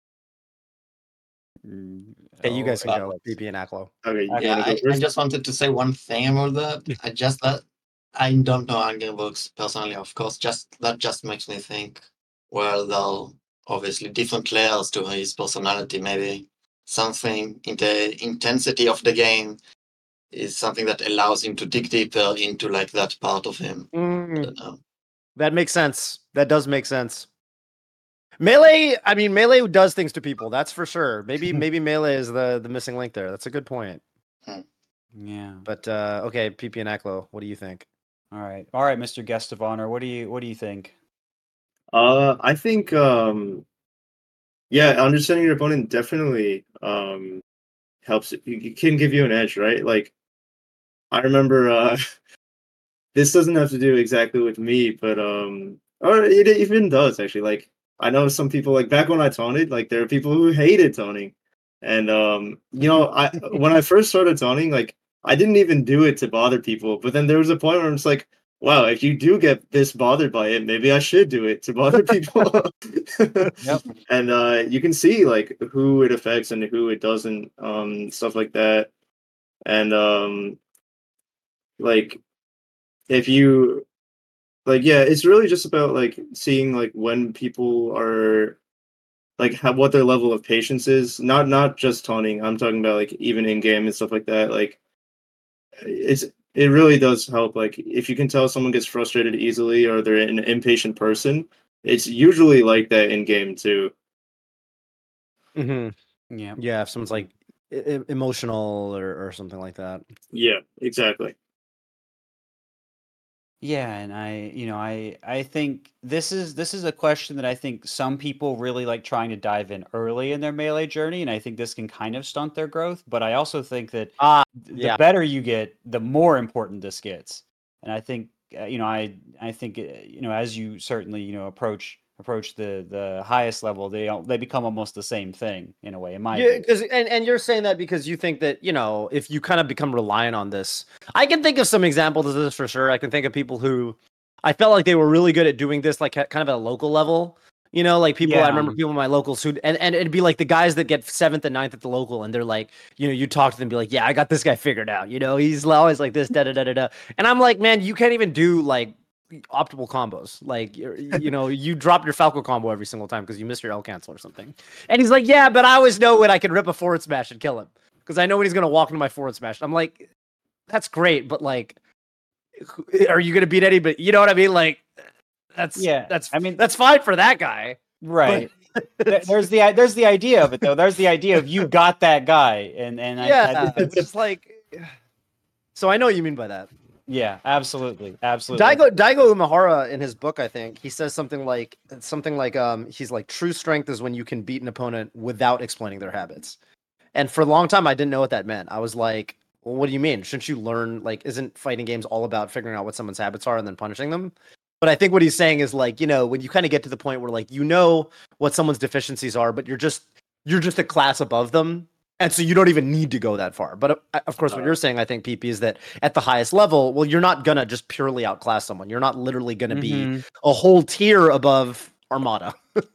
Hey, you guys can go, PP and Aklo. Okay, you Yeah, wanna go I first? just wanted to say one thing about that. I don't know Angry Books personally, of course. That just makes me think, well, there are obviously different layers to his personality. Maybe something in the intensity of the game is something that allows him to dig deeper into like that part of him. I don't know. That makes sense. That does make sense. Melee, I mean, Melee does things to people. That's for sure. Maybe Melee is the missing link there. That's a good point. Yeah. But okay, PP and Aklo, what do you think? All right, Mr. Guest of Honor. What do you think? I think yeah, understanding your opponent definitely helps. It can give you an edge, right? Like I remember this doesn't have to do exactly with me, but or it even does actually. Like I know some people like back when I taunted, like there are people who hated taunting. And you know, when I first started taunting, like I didn't even do it to bother people, but then there was a point where I'm just like, wow, if you do get this bothered by it, maybe I should do it to bother people. Yep. And you can see like who it affects and who it doesn't, stuff like that. And like if you like, yeah, it's really just about like seeing like when people are like what their level of patience is. Not just taunting. I'm talking about like even in game and stuff like that. Like it really does help. Like if you can tell someone gets frustrated easily or they're an impatient person, it's usually like that in game too. Mm-hmm. Yeah. Yeah, if someone's like emotional or something like that. Yeah, exactly. Yeah, and I think this is a question that I think some people really like trying to dive in early in their Melee journey, and I think this can kind of stunt their growth. But I also think that the better you get, the more important this gets. And I think I think as you certainly approach the highest level, they become almost the same thing in a way. In my view. because and you're saying that because you think that if you kind of become reliant on this. I can think of some examples of this for sure. I can think of people who I felt like they were really good at doing this, like kind of at a local level. Like people, I remember people in my locals who, and it'd be like the guys that get 7th and 9th at the local, and they're like, you talk to them, be like, yeah, I got this guy figured out. He's always like this, da da da da da. And I'm like, man, you can't even do like optimal combos. Like, you drop your Falco combo every single time because you missed your L cancel or something. And he's like, yeah, but I always know when I can rip a forward smash and kill him because I know when he's gonna walk into my forward smash. I'm like, that's great, but like, are you gonna beat anybody? You know what I mean? Like. That's fine for that guy, right? There's the idea of it though. There's the idea of you got that guy, and yeah, it's just like. So I know what you mean by that. Yeah, absolutely. Daigo Umehara in his book, I think he says something like he's like true strength is when you can beat an opponent without explaining their habits. And for a long time, I didn't know what that meant. I was like, well, what do you mean? Shouldn't you learn? Like, isn't fighting games all about figuring out what someone's habits are and then punishing them? But I think what he's saying is like, when you kind of get to the point where like, what someone's deficiencies are, but you're just a class above them. And so you don't even need to go that far. But of course, what you're saying, I think, PP, is that at the highest level, well, you're not going to just purely outclass someone. You're not literally going to be a whole tier above Armada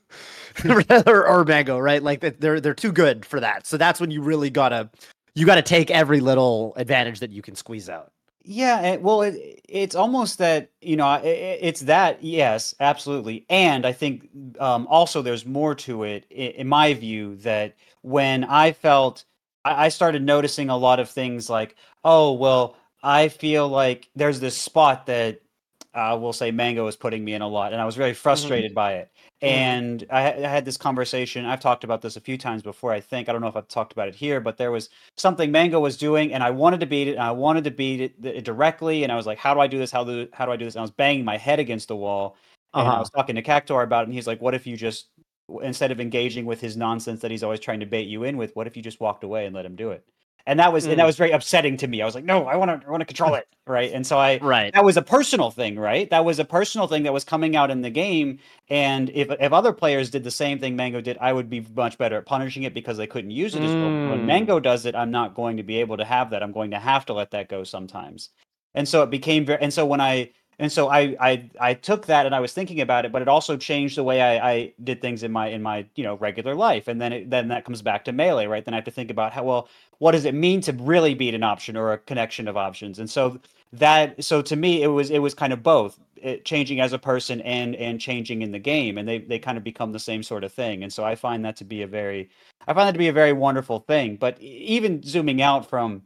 or Mango, right? Like they're too good for that. So that's when you really got to take every little advantage that you can squeeze out. Yeah, well, it's almost that, it's that, yes, absolutely. And I think also there's more to it, in my view, that when I started noticing a lot of things like, oh, well, I feel like there's this spot that we'll say Mango is putting me in a lot, and I was very frustrated by it. And I had this conversation. I've talked about this a few times before, I think. I don't know if I've talked about it here, but there was something Mango was doing, and I wanted to beat it, and I wanted to beat it directly, and I was like, how do I do this? How do I do this? And I was banging my head against the wall, and I was talking to Cactuar about it, and he's like, what if you just, instead of engaging with his nonsense that he's always trying to bait you in with, what if you just walked away and let him do it? and that was very upsetting to me. I was like, no, I want to control it, right? And so that was a personal thing, right? That was a personal thing that was coming out in the game. And if other players did the same thing Mango did, I would be much better at punishing it because they couldn't use it as well. When Mango does it, I'm not going to be able to have that. I'm going to have to let that go sometimes. And so it became very. And so when I took that and I was thinking about it, but it also changed the way I did things in my regular life. And then that comes back to Melee, right? Then I have to think about what does it mean to really beat an option or a connection of options? And so to me, it was kind of both changing as a person and changing in the game, and they kind of become the same sort of thing. And so I find that to be a very wonderful thing. But even zooming out from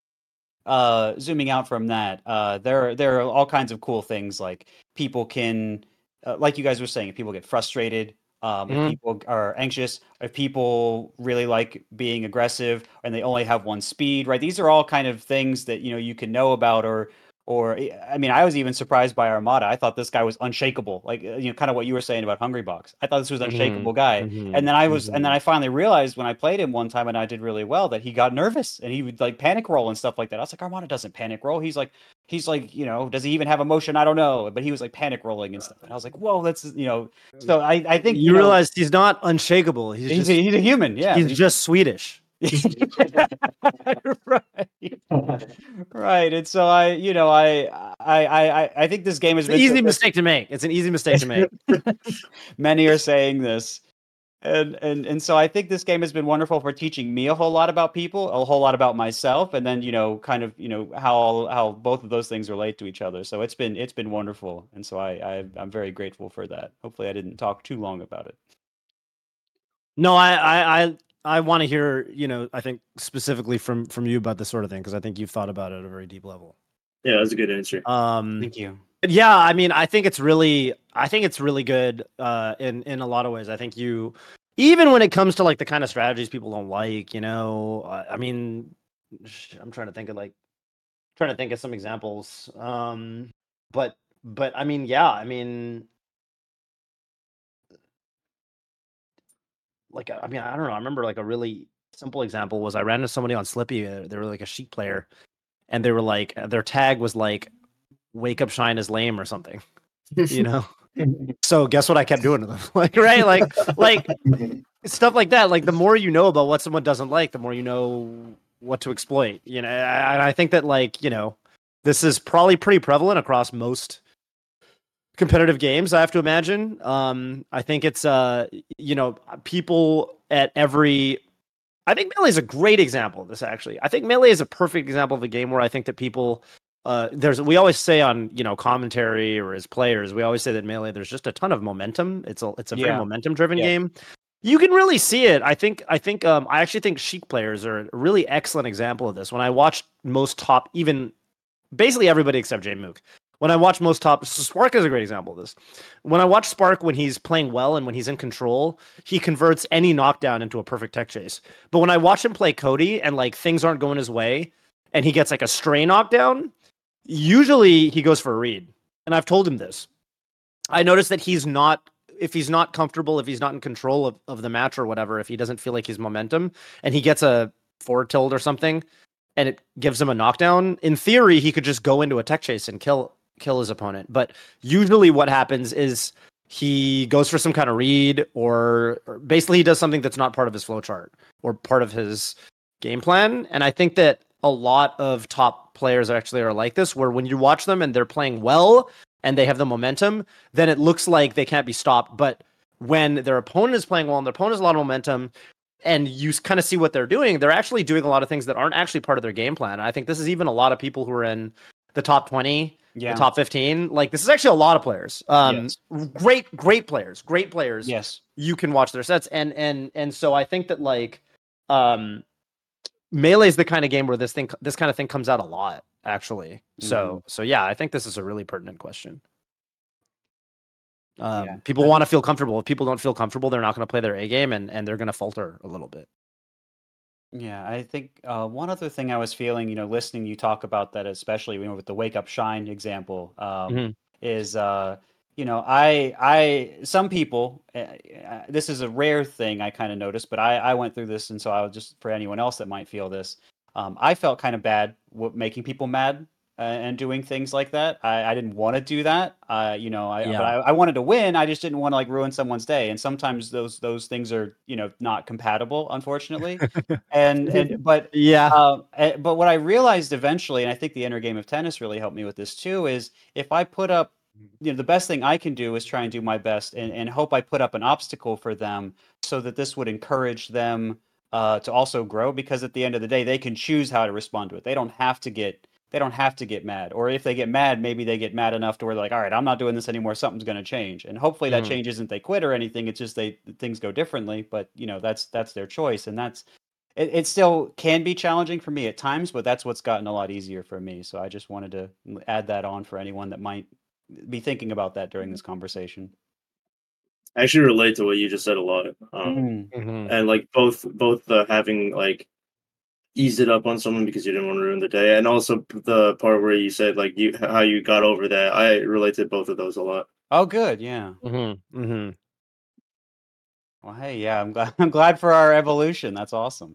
that, there are all kinds of cool things, like people can, like you guys were saying, if people get frustrated, if people are anxious, if people really like being aggressive and they only have one speed, right? These are all kind of things that you can know about, or I mean, I was even surprised by Armada. I thought this guy was unshakable, like kind of what you were saying about Hungrybox. I thought this was an unshakable guy, and then I finally realized when I played him one time and I did really well that he got nervous and he would like panic roll and stuff like that. I was like, Armada doesn't panic roll. He's like, does he even have emotion? I don't know, but he was like panic rolling and stuff. And I was like, whoa, that's So I think you realize he's not unshakable. He's a human. Yeah, he's just Swedish. Right. And so I think this game has been an easy mistake to make. It's an easy mistake to make. Many are saying this. And so I think this game has been wonderful for teaching me a whole lot about people, a whole lot about myself, and then kind of how both of those things relate to each other. So it's been wonderful, and so I'm very grateful for that. Hopefully, I didn't talk too long about it. No, I want to hear, I think specifically from you about this sort of thing, because I think you've thought about it at a very deep level. Yeah, that's a good answer. Thank you. Yeah, I mean, I think it's really good in a lot of ways. I think even when it comes to like the kind of strategies people don't like, I mean, I'm trying to think of some examples. But I mean, yeah, I mean, I don't know. I remember like a really simple example was I ran into somebody on Slippy. They were like a Sheik player, and they were like, their tag was like, "Wake up, shine is lame" or something, So guess what I kept doing to them, like stuff like that. Like the more you know about what someone doesn't like, the more you know what to exploit. And I think that this is probably pretty prevalent across most competitive games, I have to imagine. I think it's people at every. I think Melee is a great example of this. Actually, I think Melee is a perfect example of a game where I think that people. We always say on commentary or as players, we always say that Melee there's just a ton of momentum. It's a very momentum driven game. You can really see it. I actually think Sheik players are a really excellent example of this. When I watched most top, even basically everybody except Jmook. When I watch most top, Spark is a great example of this. When I watch Spark when he's playing well and when he's in control, he converts any knockdown into a perfect tech chase. But when I watch him play Cody and like things aren't going his way and he gets like a stray knockdown, usually he goes for a read. And I've told him this. I noticed that if he's not comfortable, if he's not in control of the match or whatever, if he doesn't feel like his momentum and he gets a forward tilt or something and it gives him a knockdown, in theory, he could just go into a tech chase and kill his opponent. But usually what happens is he goes for some kind of read or basically he does something that's not part of his flowchart or part of his game plan. And I think that a lot of top players actually are like this, where when you watch them and they're playing well and they have the momentum, then it looks like they can't be stopped. But when their opponent is playing well and their opponent has a lot of momentum and you kind of see what they're actually doing a lot of things that aren't actually part of their game plan. And I think this is even a lot of people who are in the top 20, the top 15. Like this is actually a lot of players. Yes. Great players. Yes. You can watch their sets. And so I think that Melee is the kind of game where this kind of thing comes out a lot, actually. So yeah, I think this is a really pertinent question. People want to feel comfortable. If people don't feel comfortable, they're not going to play their A game and they're going to falter a little bit. Yeah, I think one other thing I was feeling, listening you talk about that, especially with the Wake Up Shine example, is some people, this is a rare thing I kind of noticed, but I went through this, and so I would just, for anyone else that might feel this, I felt kind of bad making people mad and doing things like that. I didn't want to do that. But I wanted to win. I just didn't want to like ruin someone's day. And sometimes those things are not compatible, unfortunately. But what I realized eventually, and I think the inner game of tennis really helped me with this too, is if I put up, the best thing I can do is try and do my best and hope I put up an obstacle for them so that this would encourage them to also grow, because at the end of the day, they can choose how to respond to it. They don't have to get mad, or if they get mad, maybe they get mad enough to where they're like, all right, I'm not doing this anymore. Something's going to change. And hopefully that change isn't they quit or anything. It's just things go differently, but that's their choice. And it still can be challenging for me at times, but that's what's gotten a lot easier for me. So I just wanted to add that on for anyone that might be thinking about that during this conversation. I actually relate to what you just said a lot. And like both having like eased it up on someone because you didn't want to ruin the day, and also the part where you said like how you got over that. I relate to both of those a lot. Oh, good, yeah. Well, hey, yeah, I'm glad for our evolution. That's awesome.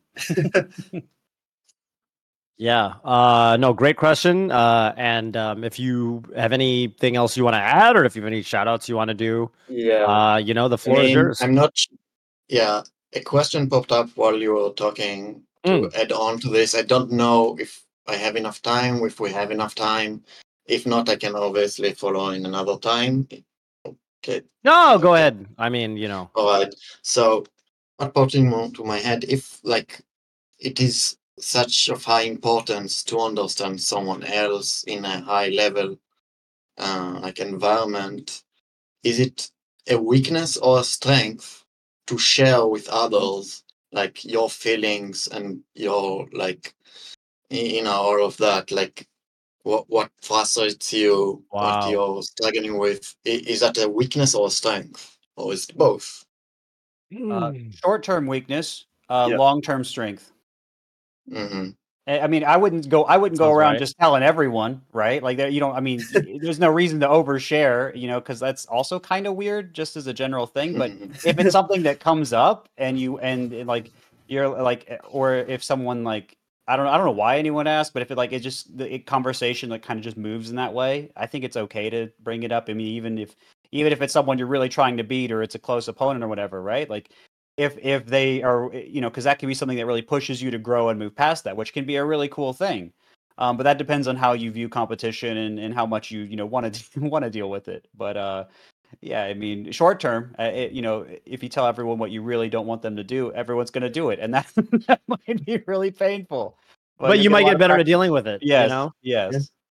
Yeah. No, great question. And if you have anything else you want to add, or if you have any shout outs you want to do, the floor is yours. I'm not. Yeah, a question popped up while you were talking to add on to this. I don't know if I have enough time, if we have enough time. If not, I can obviously follow in another time. Okay. No, go ahead. I mean, All right. So, what popped into my head, if like it is such of high importance to understand someone else in a high level like environment, is it a weakness or a strength to share with others like your feelings and your like all of that, like what frustrates you, what you're struggling with? Is that a weakness or a strength, or is it both? Short-term weekness, long-term strength. Mm-hmm. I mean, I wouldn't go around just telling everyone, right? Like that, I mean, there's no reason to overshare, because that's also kind of weird, just as a general thing. But if it's something that comes up and you're like, or if someone like, I don't know why anyone asked, but if it's just the conversation that kind of just moves in that way, I think it's okay to bring it up. I mean, even if it's someone you're really trying to beat or it's a close opponent or whatever, right? Like, if they are, because that can be something that really pushes you to grow and move past that, which can be a really cool thing. But that depends on how you view competition and how much you want to deal with it. But yeah, I mean, short term, if you tell everyone what you really don't want them to do, everyone's going to do it, and that might be really painful. But you might get better at dealing with it. Yes. Yeah.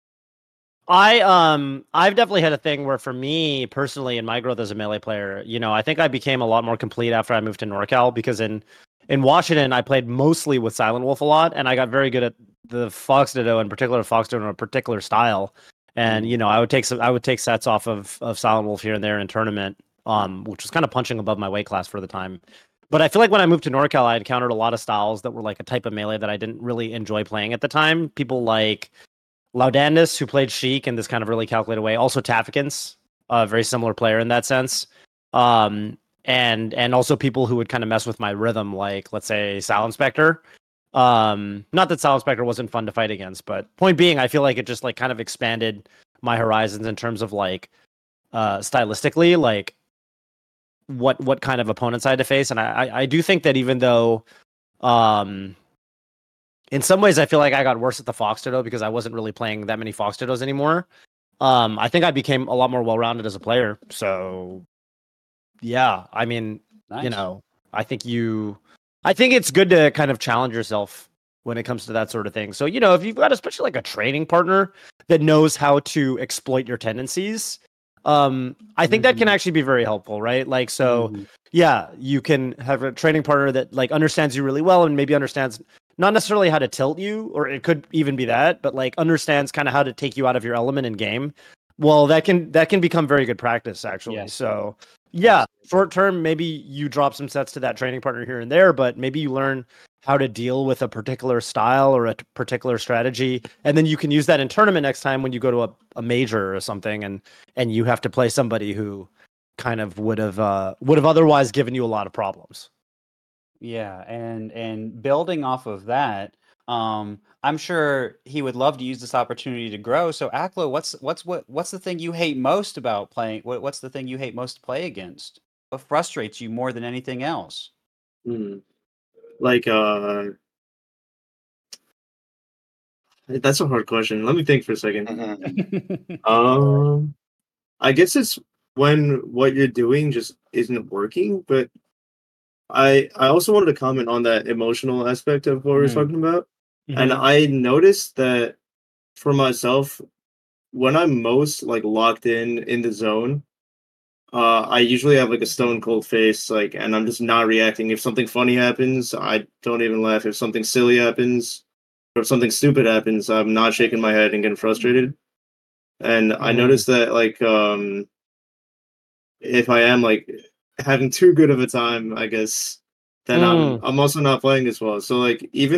I've definitely had a thing where, for me personally, in my growth as a Melee player, I think I became a lot more complete after I moved to NorCal, because in Washington I played mostly with Silent Wolf a lot, and I got very good at the Fox Ditto, in particular Fox Ditto in a particular style. And I would take sets off of Silent Wolf here and there in tournament, which was kind of punching above my weight class for the time. But I feel like when I moved to NorCal, I encountered a lot of styles that were like a type of Melee that I didn't really enjoy playing at the time. People like Laudandus, who played Sheik in this kind of really calculated way. Also Tafikins, a very similar player in that sense. And also people who would kind of mess with my rhythm, like, let's say, Sal Inspector. Not that Sal Inspector wasn't fun to fight against, but point being, I feel like it just like kind of expanded my horizons in terms of like stylistically, like what kind of opponents I had to face. And I do think that even though in some ways I feel like I got worse at the Fox Ditto because I wasn't really playing that many Fox Dittos anymore, I think I became a lot more well-rounded as a player. So yeah, I mean, nice. I think it's good to kind of challenge yourself when it comes to that sort of thing. So, if you've got especially like a training partner that knows how to exploit your tendencies, I think that can actually be very helpful, right? Like, so yeah, you can have a training partner that like understands you really well and maybe understands not necessarily how to tilt you, or it could even be that, but like understands kind of how to take you out of your element in game. Well, that can become very good practice, actually. Yeah. So yeah, short term, maybe you drop some sets to that training partner here and there, but maybe you learn how to deal with a particular style or a particular strategy, and then you can use that in tournament next time when you go to a major or something, and you have to play somebody who kind of would have otherwise given you a lot of problems. Yeah, and building off of that, I'm sure he would love to use this opportunity to grow. So Aklo, what's the thing you hate most about playing? What's the thing you hate most to play against? What frustrates you more than anything else? Like that's a hard question. Let me think for a second. I guess it's when what you're doing just isn't working, but I also wanted to comment on that emotional aspect of what we were talking about. And I noticed that for myself, when I'm most like locked in the zone, I usually have like a stone cold face, like, and I'm just not reacting. If something funny happens, I don't even laugh. If something silly happens, or if something stupid happens, I'm not shaking my head and getting frustrated. And I noticed that like if I am like having too good of a time, I guess, then I'm also not playing as well. So like even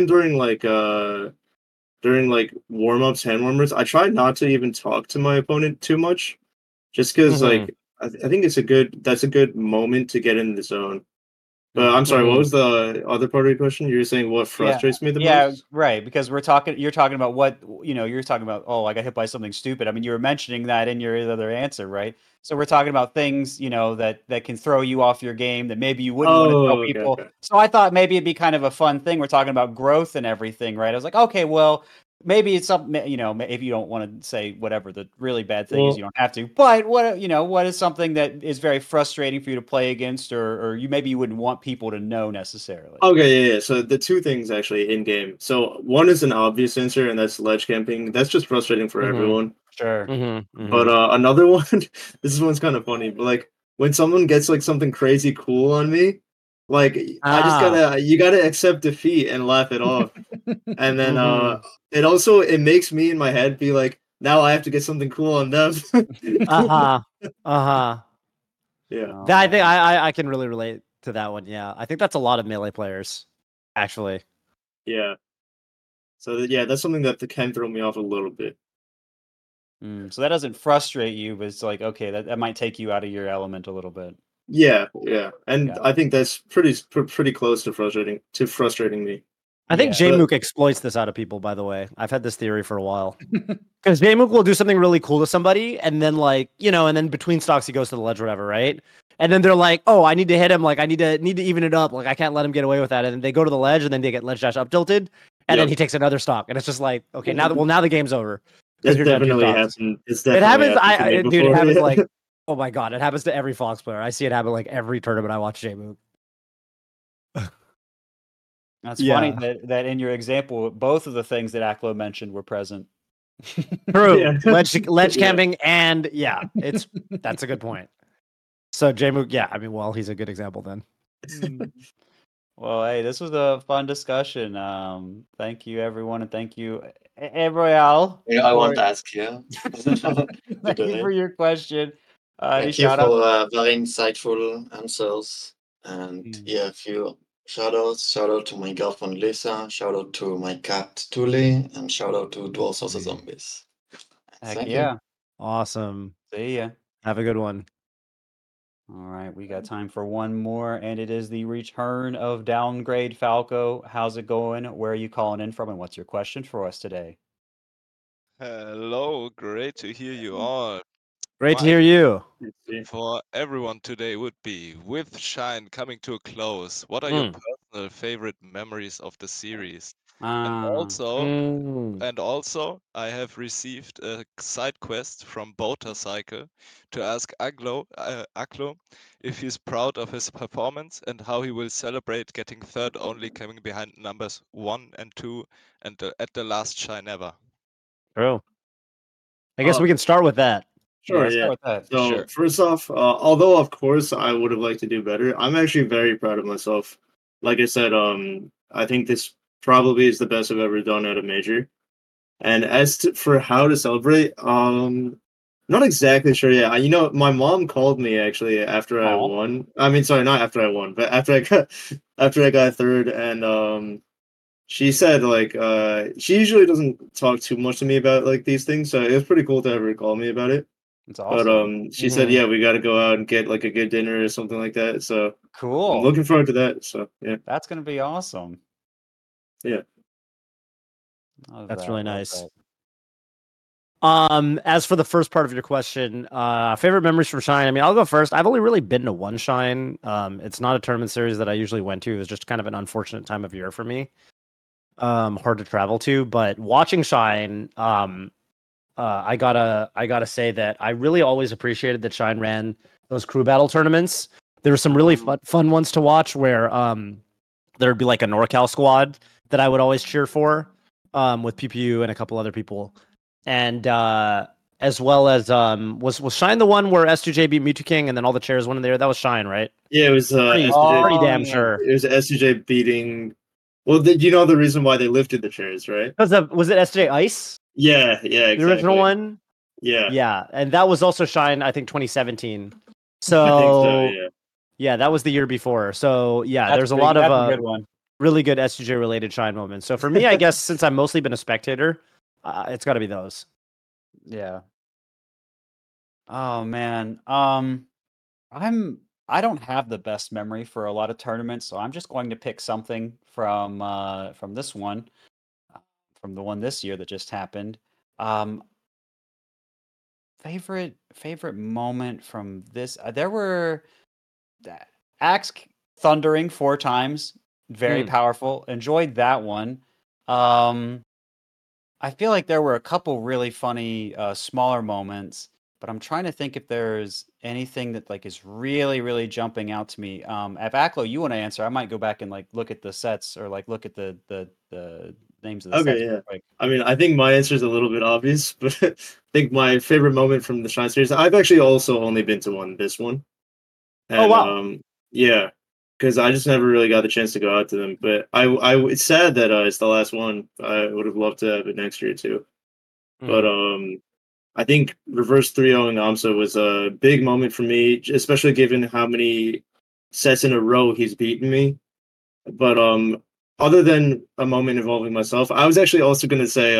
during like warm ups, hand warmers, I try not to even talk to my opponent too much, just because like I think that's a good moment to get in the zone. But I'm sorry, what was the other part of your question? You were saying what frustrates me the most? Right. Because you're talking about you're talking about, oh, I got hit by something stupid. I mean, you were mentioning that in your other answer, right? So we're talking about things, that can throw you off your game that maybe you wouldn't want to tell Oh, people. okay. So I thought maybe it'd be kind of a fun thing. We're talking about growth and everything, right? I was like, okay, well, maybe it's something, if you don't want to say whatever the really bad thing is, you don't have to. But what is something that is very frustrating for you to play against, or maybe you wouldn't want people to know necessarily? Okay, yeah. So the two things actually in game. So one is an obvious answer, and that's ledge camping. That's just frustrating for everyone. Sure. But another one, this one's kind of funny. But like when someone gets like something crazy cool on me, like you gotta accept defeat and laugh it off. And then it makes me in my head be like, now I have to get something cool on them. Yeah. That, I think I can really relate to that one. Yeah, I think that's a lot of melee players, actually. Yeah. So yeah, that's something that can throw me off a little bit. So that doesn't frustrate you, but it's like, okay, that might take you out of your element a little bit. Yeah, and I think that's pretty close to frustrating me. I think Jmook exploits this out of people, by the way. I've had this theory for a while. Because Jmook will do something really cool to somebody, and then and then between stocks he goes to the ledge or whatever, right? And then they're like, oh, I need to hit him, like I need to even it up, like I can't let him get away with that. And then they go to the ledge and then they get ledge dash up tilted, and then he takes another stock. And it's just like, okay, now the game's over. That's definitely happened. It happens, dude, it happens like, oh my god, it happens to every Fox player. I see it happen like every tournament I watch Jmook. That's funny that in your example, both of the things that Aklo mentioned were present. True. Ledge camping and that's a good point. So Jmook, he's a good example then. Well, hey, this was a fun discussion. Thank you, everyone, and thank you, Ebroyal. I want to ask you. Thank you for your question. Thank you for very insightful answers. And a few shout outs. Shout out to my girlfriend Lisa. Shout out to my cat Tuli. And shout out to Dwarves of the Zombies. Thank you. Awesome. See ya. Have a good one. All right, we got time for one more, and it is the return of Downgrade Falco. How's it going? Where are you calling in from, and what's your question for us today? Hello, great to hear you all. Great to hear you. For everyone today would be, with Shine coming to a close, what are your personal favorite memories of the series? And also, I have received a side quest from Botacycle to ask Aklo if he's proud of his performance and how he will celebrate getting third only coming behind numbers 1 and 2 and at the last Shine ever. True. I guess we can start with that. Sure, yeah. So first off, although of course I would have liked to do better, I'm actually very proud of myself. Like I said, I think this probably is the best I've ever done at a major. And for how to celebrate, not exactly sure yet. My mom called me actually after I won. I mean, sorry, not after I won, but after I got third, and she said like she usually doesn't talk too much to me about like these things, so it was pretty cool to have her call me about it. It's awesome. But she said, yeah, we got to go out and get like a good dinner or something like that. So cool. I'm looking forward to that. So yeah, that's gonna be awesome. Yeah. That's really nice. As for the first part of your question, favorite memories from Shine. I mean, I'll go first. I've only really been to one Shine. It's not a tournament series that I usually went to. It was just kind of an unfortunate time of year for me. Hard to travel to, but watching Shine, I gotta say that I really always appreciated that Shine ran those crew battle tournaments. There were some really fun ones to watch where there'd be like a NorCal squad that I would always cheer for, with PPU and a couple other people. And as well as was Shine the one where S2J beat Mewtwo King and then all the chairs went in there? That was Shine, right? Yeah, it was Pretty damn sure. It was S2J beating. Well, you know the reason why they lifted the chairs, right? Was it S2J Ice? Yeah, exactly. The original one? Yeah. And that was also Shine, I think 2017. So, I think so, yeah. Yeah, that was the year before. So yeah, there's a that's lot a of good one. really good SGJ related Shine moments. So for me, I guess since I've mostly been a spectator, it's got to be those. Yeah. Oh man. I don't have the best memory for a lot of tournaments, so I'm just going to pick something from this one, from the one this year that just happened. Favorite moment from this? There were Axe thundering 4 times, very powerful. Enjoyed that one. I feel like there were a couple really funny smaller moments, but I'm trying to think if there's anything that like is really, really jumping out to me. If Aklo, you want to answer, I might go back and like look at the sets or like look at the names of the sets. Okay, yeah. real quick. I mean, I think my answer is a little bit obvious, but I think my favorite moment from the Shine series, I've actually also only been to this one. And, Oh, wow. Yeah, because I just never really got the chance to go out to them. But it's sad that it's the last one. I would have loved to have it next year too. But I think reverse 3-0 AMSA was a big moment for me, especially given how many sets in a row he's beaten me. But other than a moment involving myself, I was actually also going to say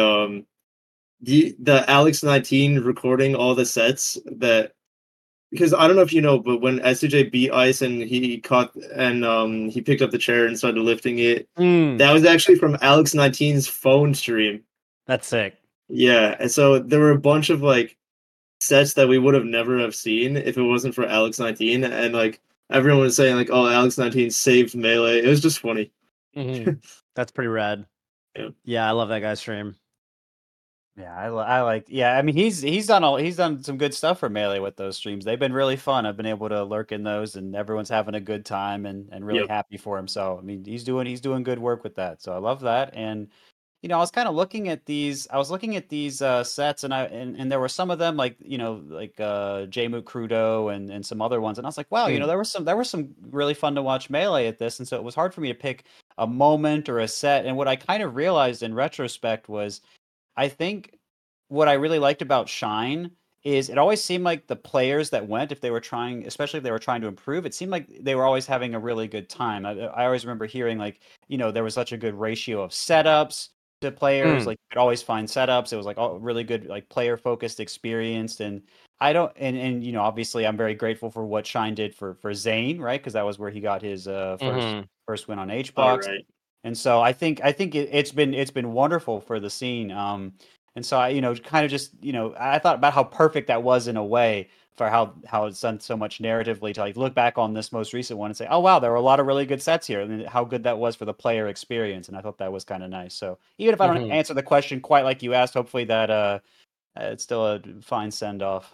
the Alex 19 recording all the sets that, because I don't know if you know, but when S2J beat Ice and he caught and he picked up the chair and started lifting it, that was actually from Alex 19's phone stream. That's sick. Yeah, and so there were a bunch of like sets that we would have never have seen if it wasn't for Alex 19, and like everyone was saying like, "Oh, Alex 19 saved Melee." It was just funny. That's pretty rad. Yeah, I love that guy's stream. Yeah, I like. Yeah, I mean he's done some good stuff for Melee with those streams. They've been really fun. I've been able to lurk in those, and everyone's having a good time and really happy for him. So I mean he's doing good work with that. So I love that. And I was kind of looking at these. I was looking at these sets, and and there were some of them like Jmoot Crudo and some other ones, and I was like, wow, there were some really fun to watch Melee at this, and so it was hard for me to pick a moment or a set. And what I kind of realized in retrospect was, I think what I really liked about Shine is it always seemed like the players that went, if they were trying, especially if they were trying to improve, it seemed like they were always having a really good time. I always remember hearing like, there was such a good ratio of setups to players. Like you could always find setups. It was like all really good, like player focused experience. And I don't, and obviously I'm very grateful for what Shine did for Zane, right? Because that was where he got his first win on HBox. Right. And so I think it's been wonderful for the scene. And so I, kind of just, I thought about how perfect that was in a way for how it's done so much narratively to like look back on this most recent one and say, oh wow, there were a lot of really good sets here, and how good that was for the player experience. And I thought that was kind of nice. So even if I don't answer the question quite like you asked, hopefully that it's still a fine send off.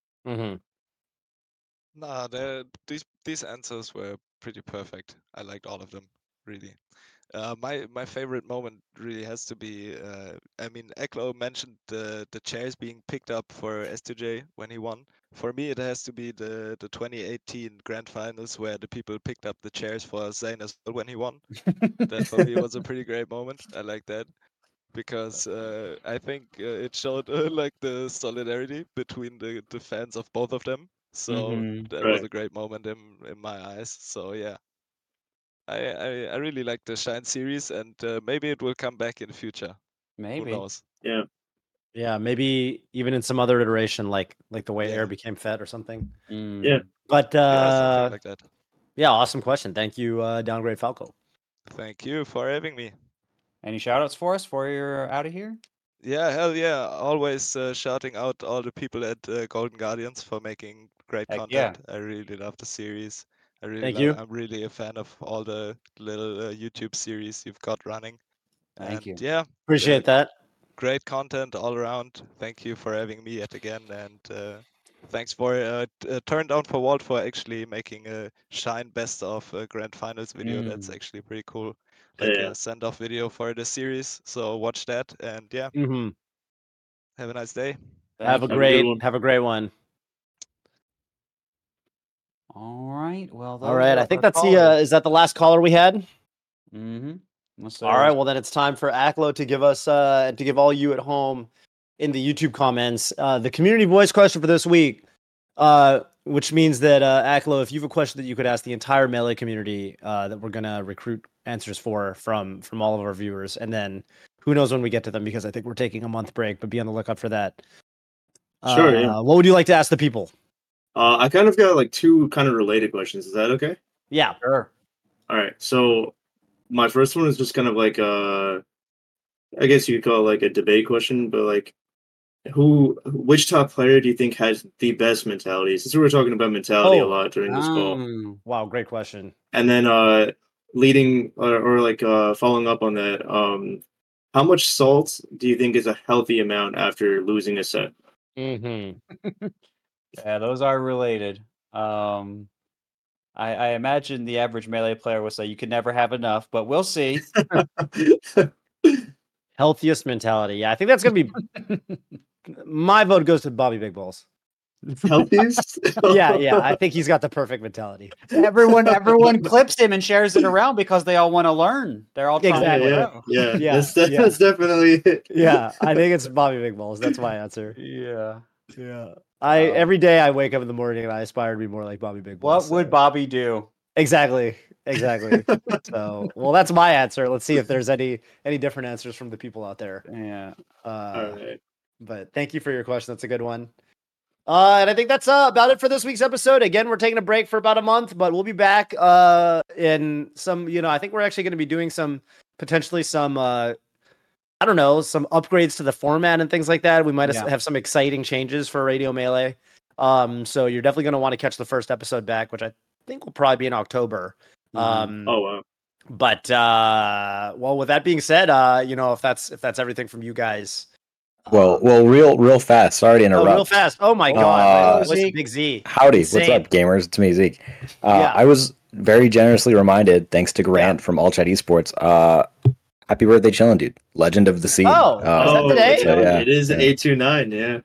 Nah, these answers were pretty perfect. I liked all of them, really. My favorite moment really has to be, I mean, Eklo mentioned the chairs being picked up for S2J when he won. For me, it has to be the 2018 Grand Finals where the people picked up the chairs for Zane as well when he won. That for me was a pretty great moment. I like that because I think it showed like the solidarity between the fans of both of them. So that was a great moment in my eyes. So yeah. I really like the Shine series, and maybe it will come back in the future. Maybe. Who knows? Yeah, maybe even in some other iteration, like the way Air became Fed or something. Yeah. But something like that. Yeah, awesome question. Thank you, Downgrade Falco. Thank you for having me. Any shout outs for us before you're out of here? Yeah, hell yeah. Always shouting out all the people at Golden Guardians for making great Heck yeah. content. I really love the series. I really Thank love you. I'm really a fan of all the little YouTube series you've got running. Thank you. Yeah, Appreciate that. great content all around. Thank you for having me yet again, and thanks for Turn Down for Walt for actually making a Shine Best of Grand Finals video. That's actually pretty cool. Like Yeah. a send-off video for the series. So watch that, and yeah, Mm-hmm. have a nice day. Have a Have a good great one. one. All right. Well, All right. I think that's the. Is that the last caller we had? Mm-hmm. All right. Well, then it's time for Aklo to give us to give all you at home in the YouTube comments the community voice question for this week, which means that Aklo, if you have a question that you could ask the entire Melee community, that we're gonna recruit answers from all of our viewers, and then who knows when we get to them, because I think we're taking a month break, but be on the lookout for that. Sure. Yeah. What would you like to ask the people? I kind of got like two kind of related questions. Is that okay? Yeah. Sure. All right. So my first one is just kind of like I guess you could call it like a debate question, but like which top player do you think has the best mentality? Since we were talking about mentality a lot during this call. Wow, great question. And then leading or like following up on that, how much salt do you think is a healthy amount after losing a set? Mm-hmm. Yeah, those are related. I imagine the average Melee player will say you can never have enough, but we'll see. Healthiest mentality. Yeah, I think that's gonna be my vote goes to Bobby Big Balls. Healthiest? yeah. I think he's got the perfect mentality. Everyone clips him and shares it around because they all want to learn. They're all trying Exactly. to grow. Yeah. That's definitely it. Yeah, I think it's Bobby Big Balls. That's my answer. Yeah. Every day I wake up in the morning and I aspire to be more like Bobby Big Balls. What would Bobby do? Exactly. So, well, that's my answer. Let's see if there's any different answers from the people out there. Yeah. All right. But thank you for your question. That's a good one. And I think that's about it for this week's episode. Again, we're taking a break for about a month, but we'll be back in some, I think we're actually going to be doing potentially some upgrades to the format and things like that. We might have some exciting changes for Radio Melee. So you're definitely going to want to catch the first episode back, which I think will probably be in October. Oh, wow. But well, with that being said, if that's everything from you guys. Well, real fast. Sorry to interrupt. Real fast. Oh my God, Big Z. Howdy, Insane. What's up, gamers? It's me, Zeke. Yeah. I was very generously reminded, thanks to Grant from All Chat Esports. Happy birthday, chillin', dude. Legend of the Sea. Is that today? So, yeah, it is 829. Yeah.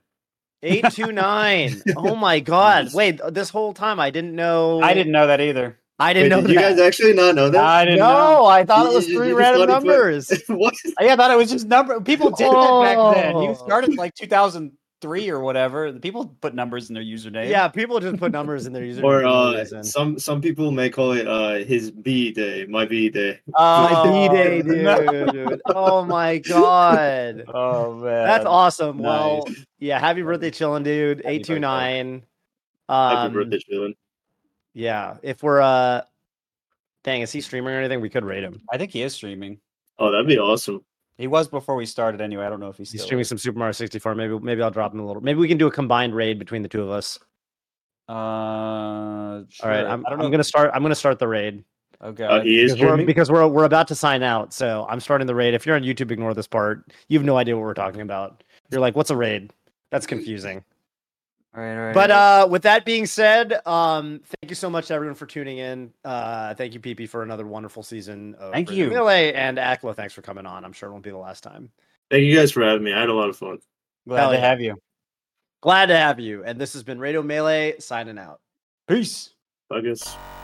829. Oh my God! Wait, this whole time I didn't know. I didn't know that either. I didn't know Did you guys actually not know that? I didn't know. No, I thought it was You three just random thought he numbers. What? I thought it was just number. People did that back then. You Oh. started like 2003 or whatever. The people put numbers in their username. Yeah, people just put numbers in their username. Or for no reason. some people may call it his B day, my B day. My Oh, B-Day, dude. Oh my God. Oh man, That's awesome. Nice. Well, yeah, happy birthday, chillin', dude. Happy 829. Happy birthday, chillin'. Yeah, if we're dang, is he streaming or anything? We could rate him. I think he is streaming. Oh, that'd be awesome. He was before we started anyway. I don't know if he's He's still streaming some Super Mario 64. Maybe I'll drop him a little. Maybe we can do a combined raid between the two of us. Sure. All right, I'm I don't know. gonna start the raid. Okay. He is streaming. because we're about to sign out, so I'm starting the raid. If you're on YouTube, ignore this part. You have no idea what we're talking about. You're like, what's a raid? That's confusing. All right. But with that being said, thank you so much to everyone for tuning in. Thank you, PP, for another wonderful season of Thank Radio you. Melee, and Aklo, thanks for coming on. I'm sure it won't be the last time. Thank you guys for having me. I had a lot of fun. Glad Hell to yeah. have you. Glad to have you. And this has been Radio Melee signing out. Peace. I guess.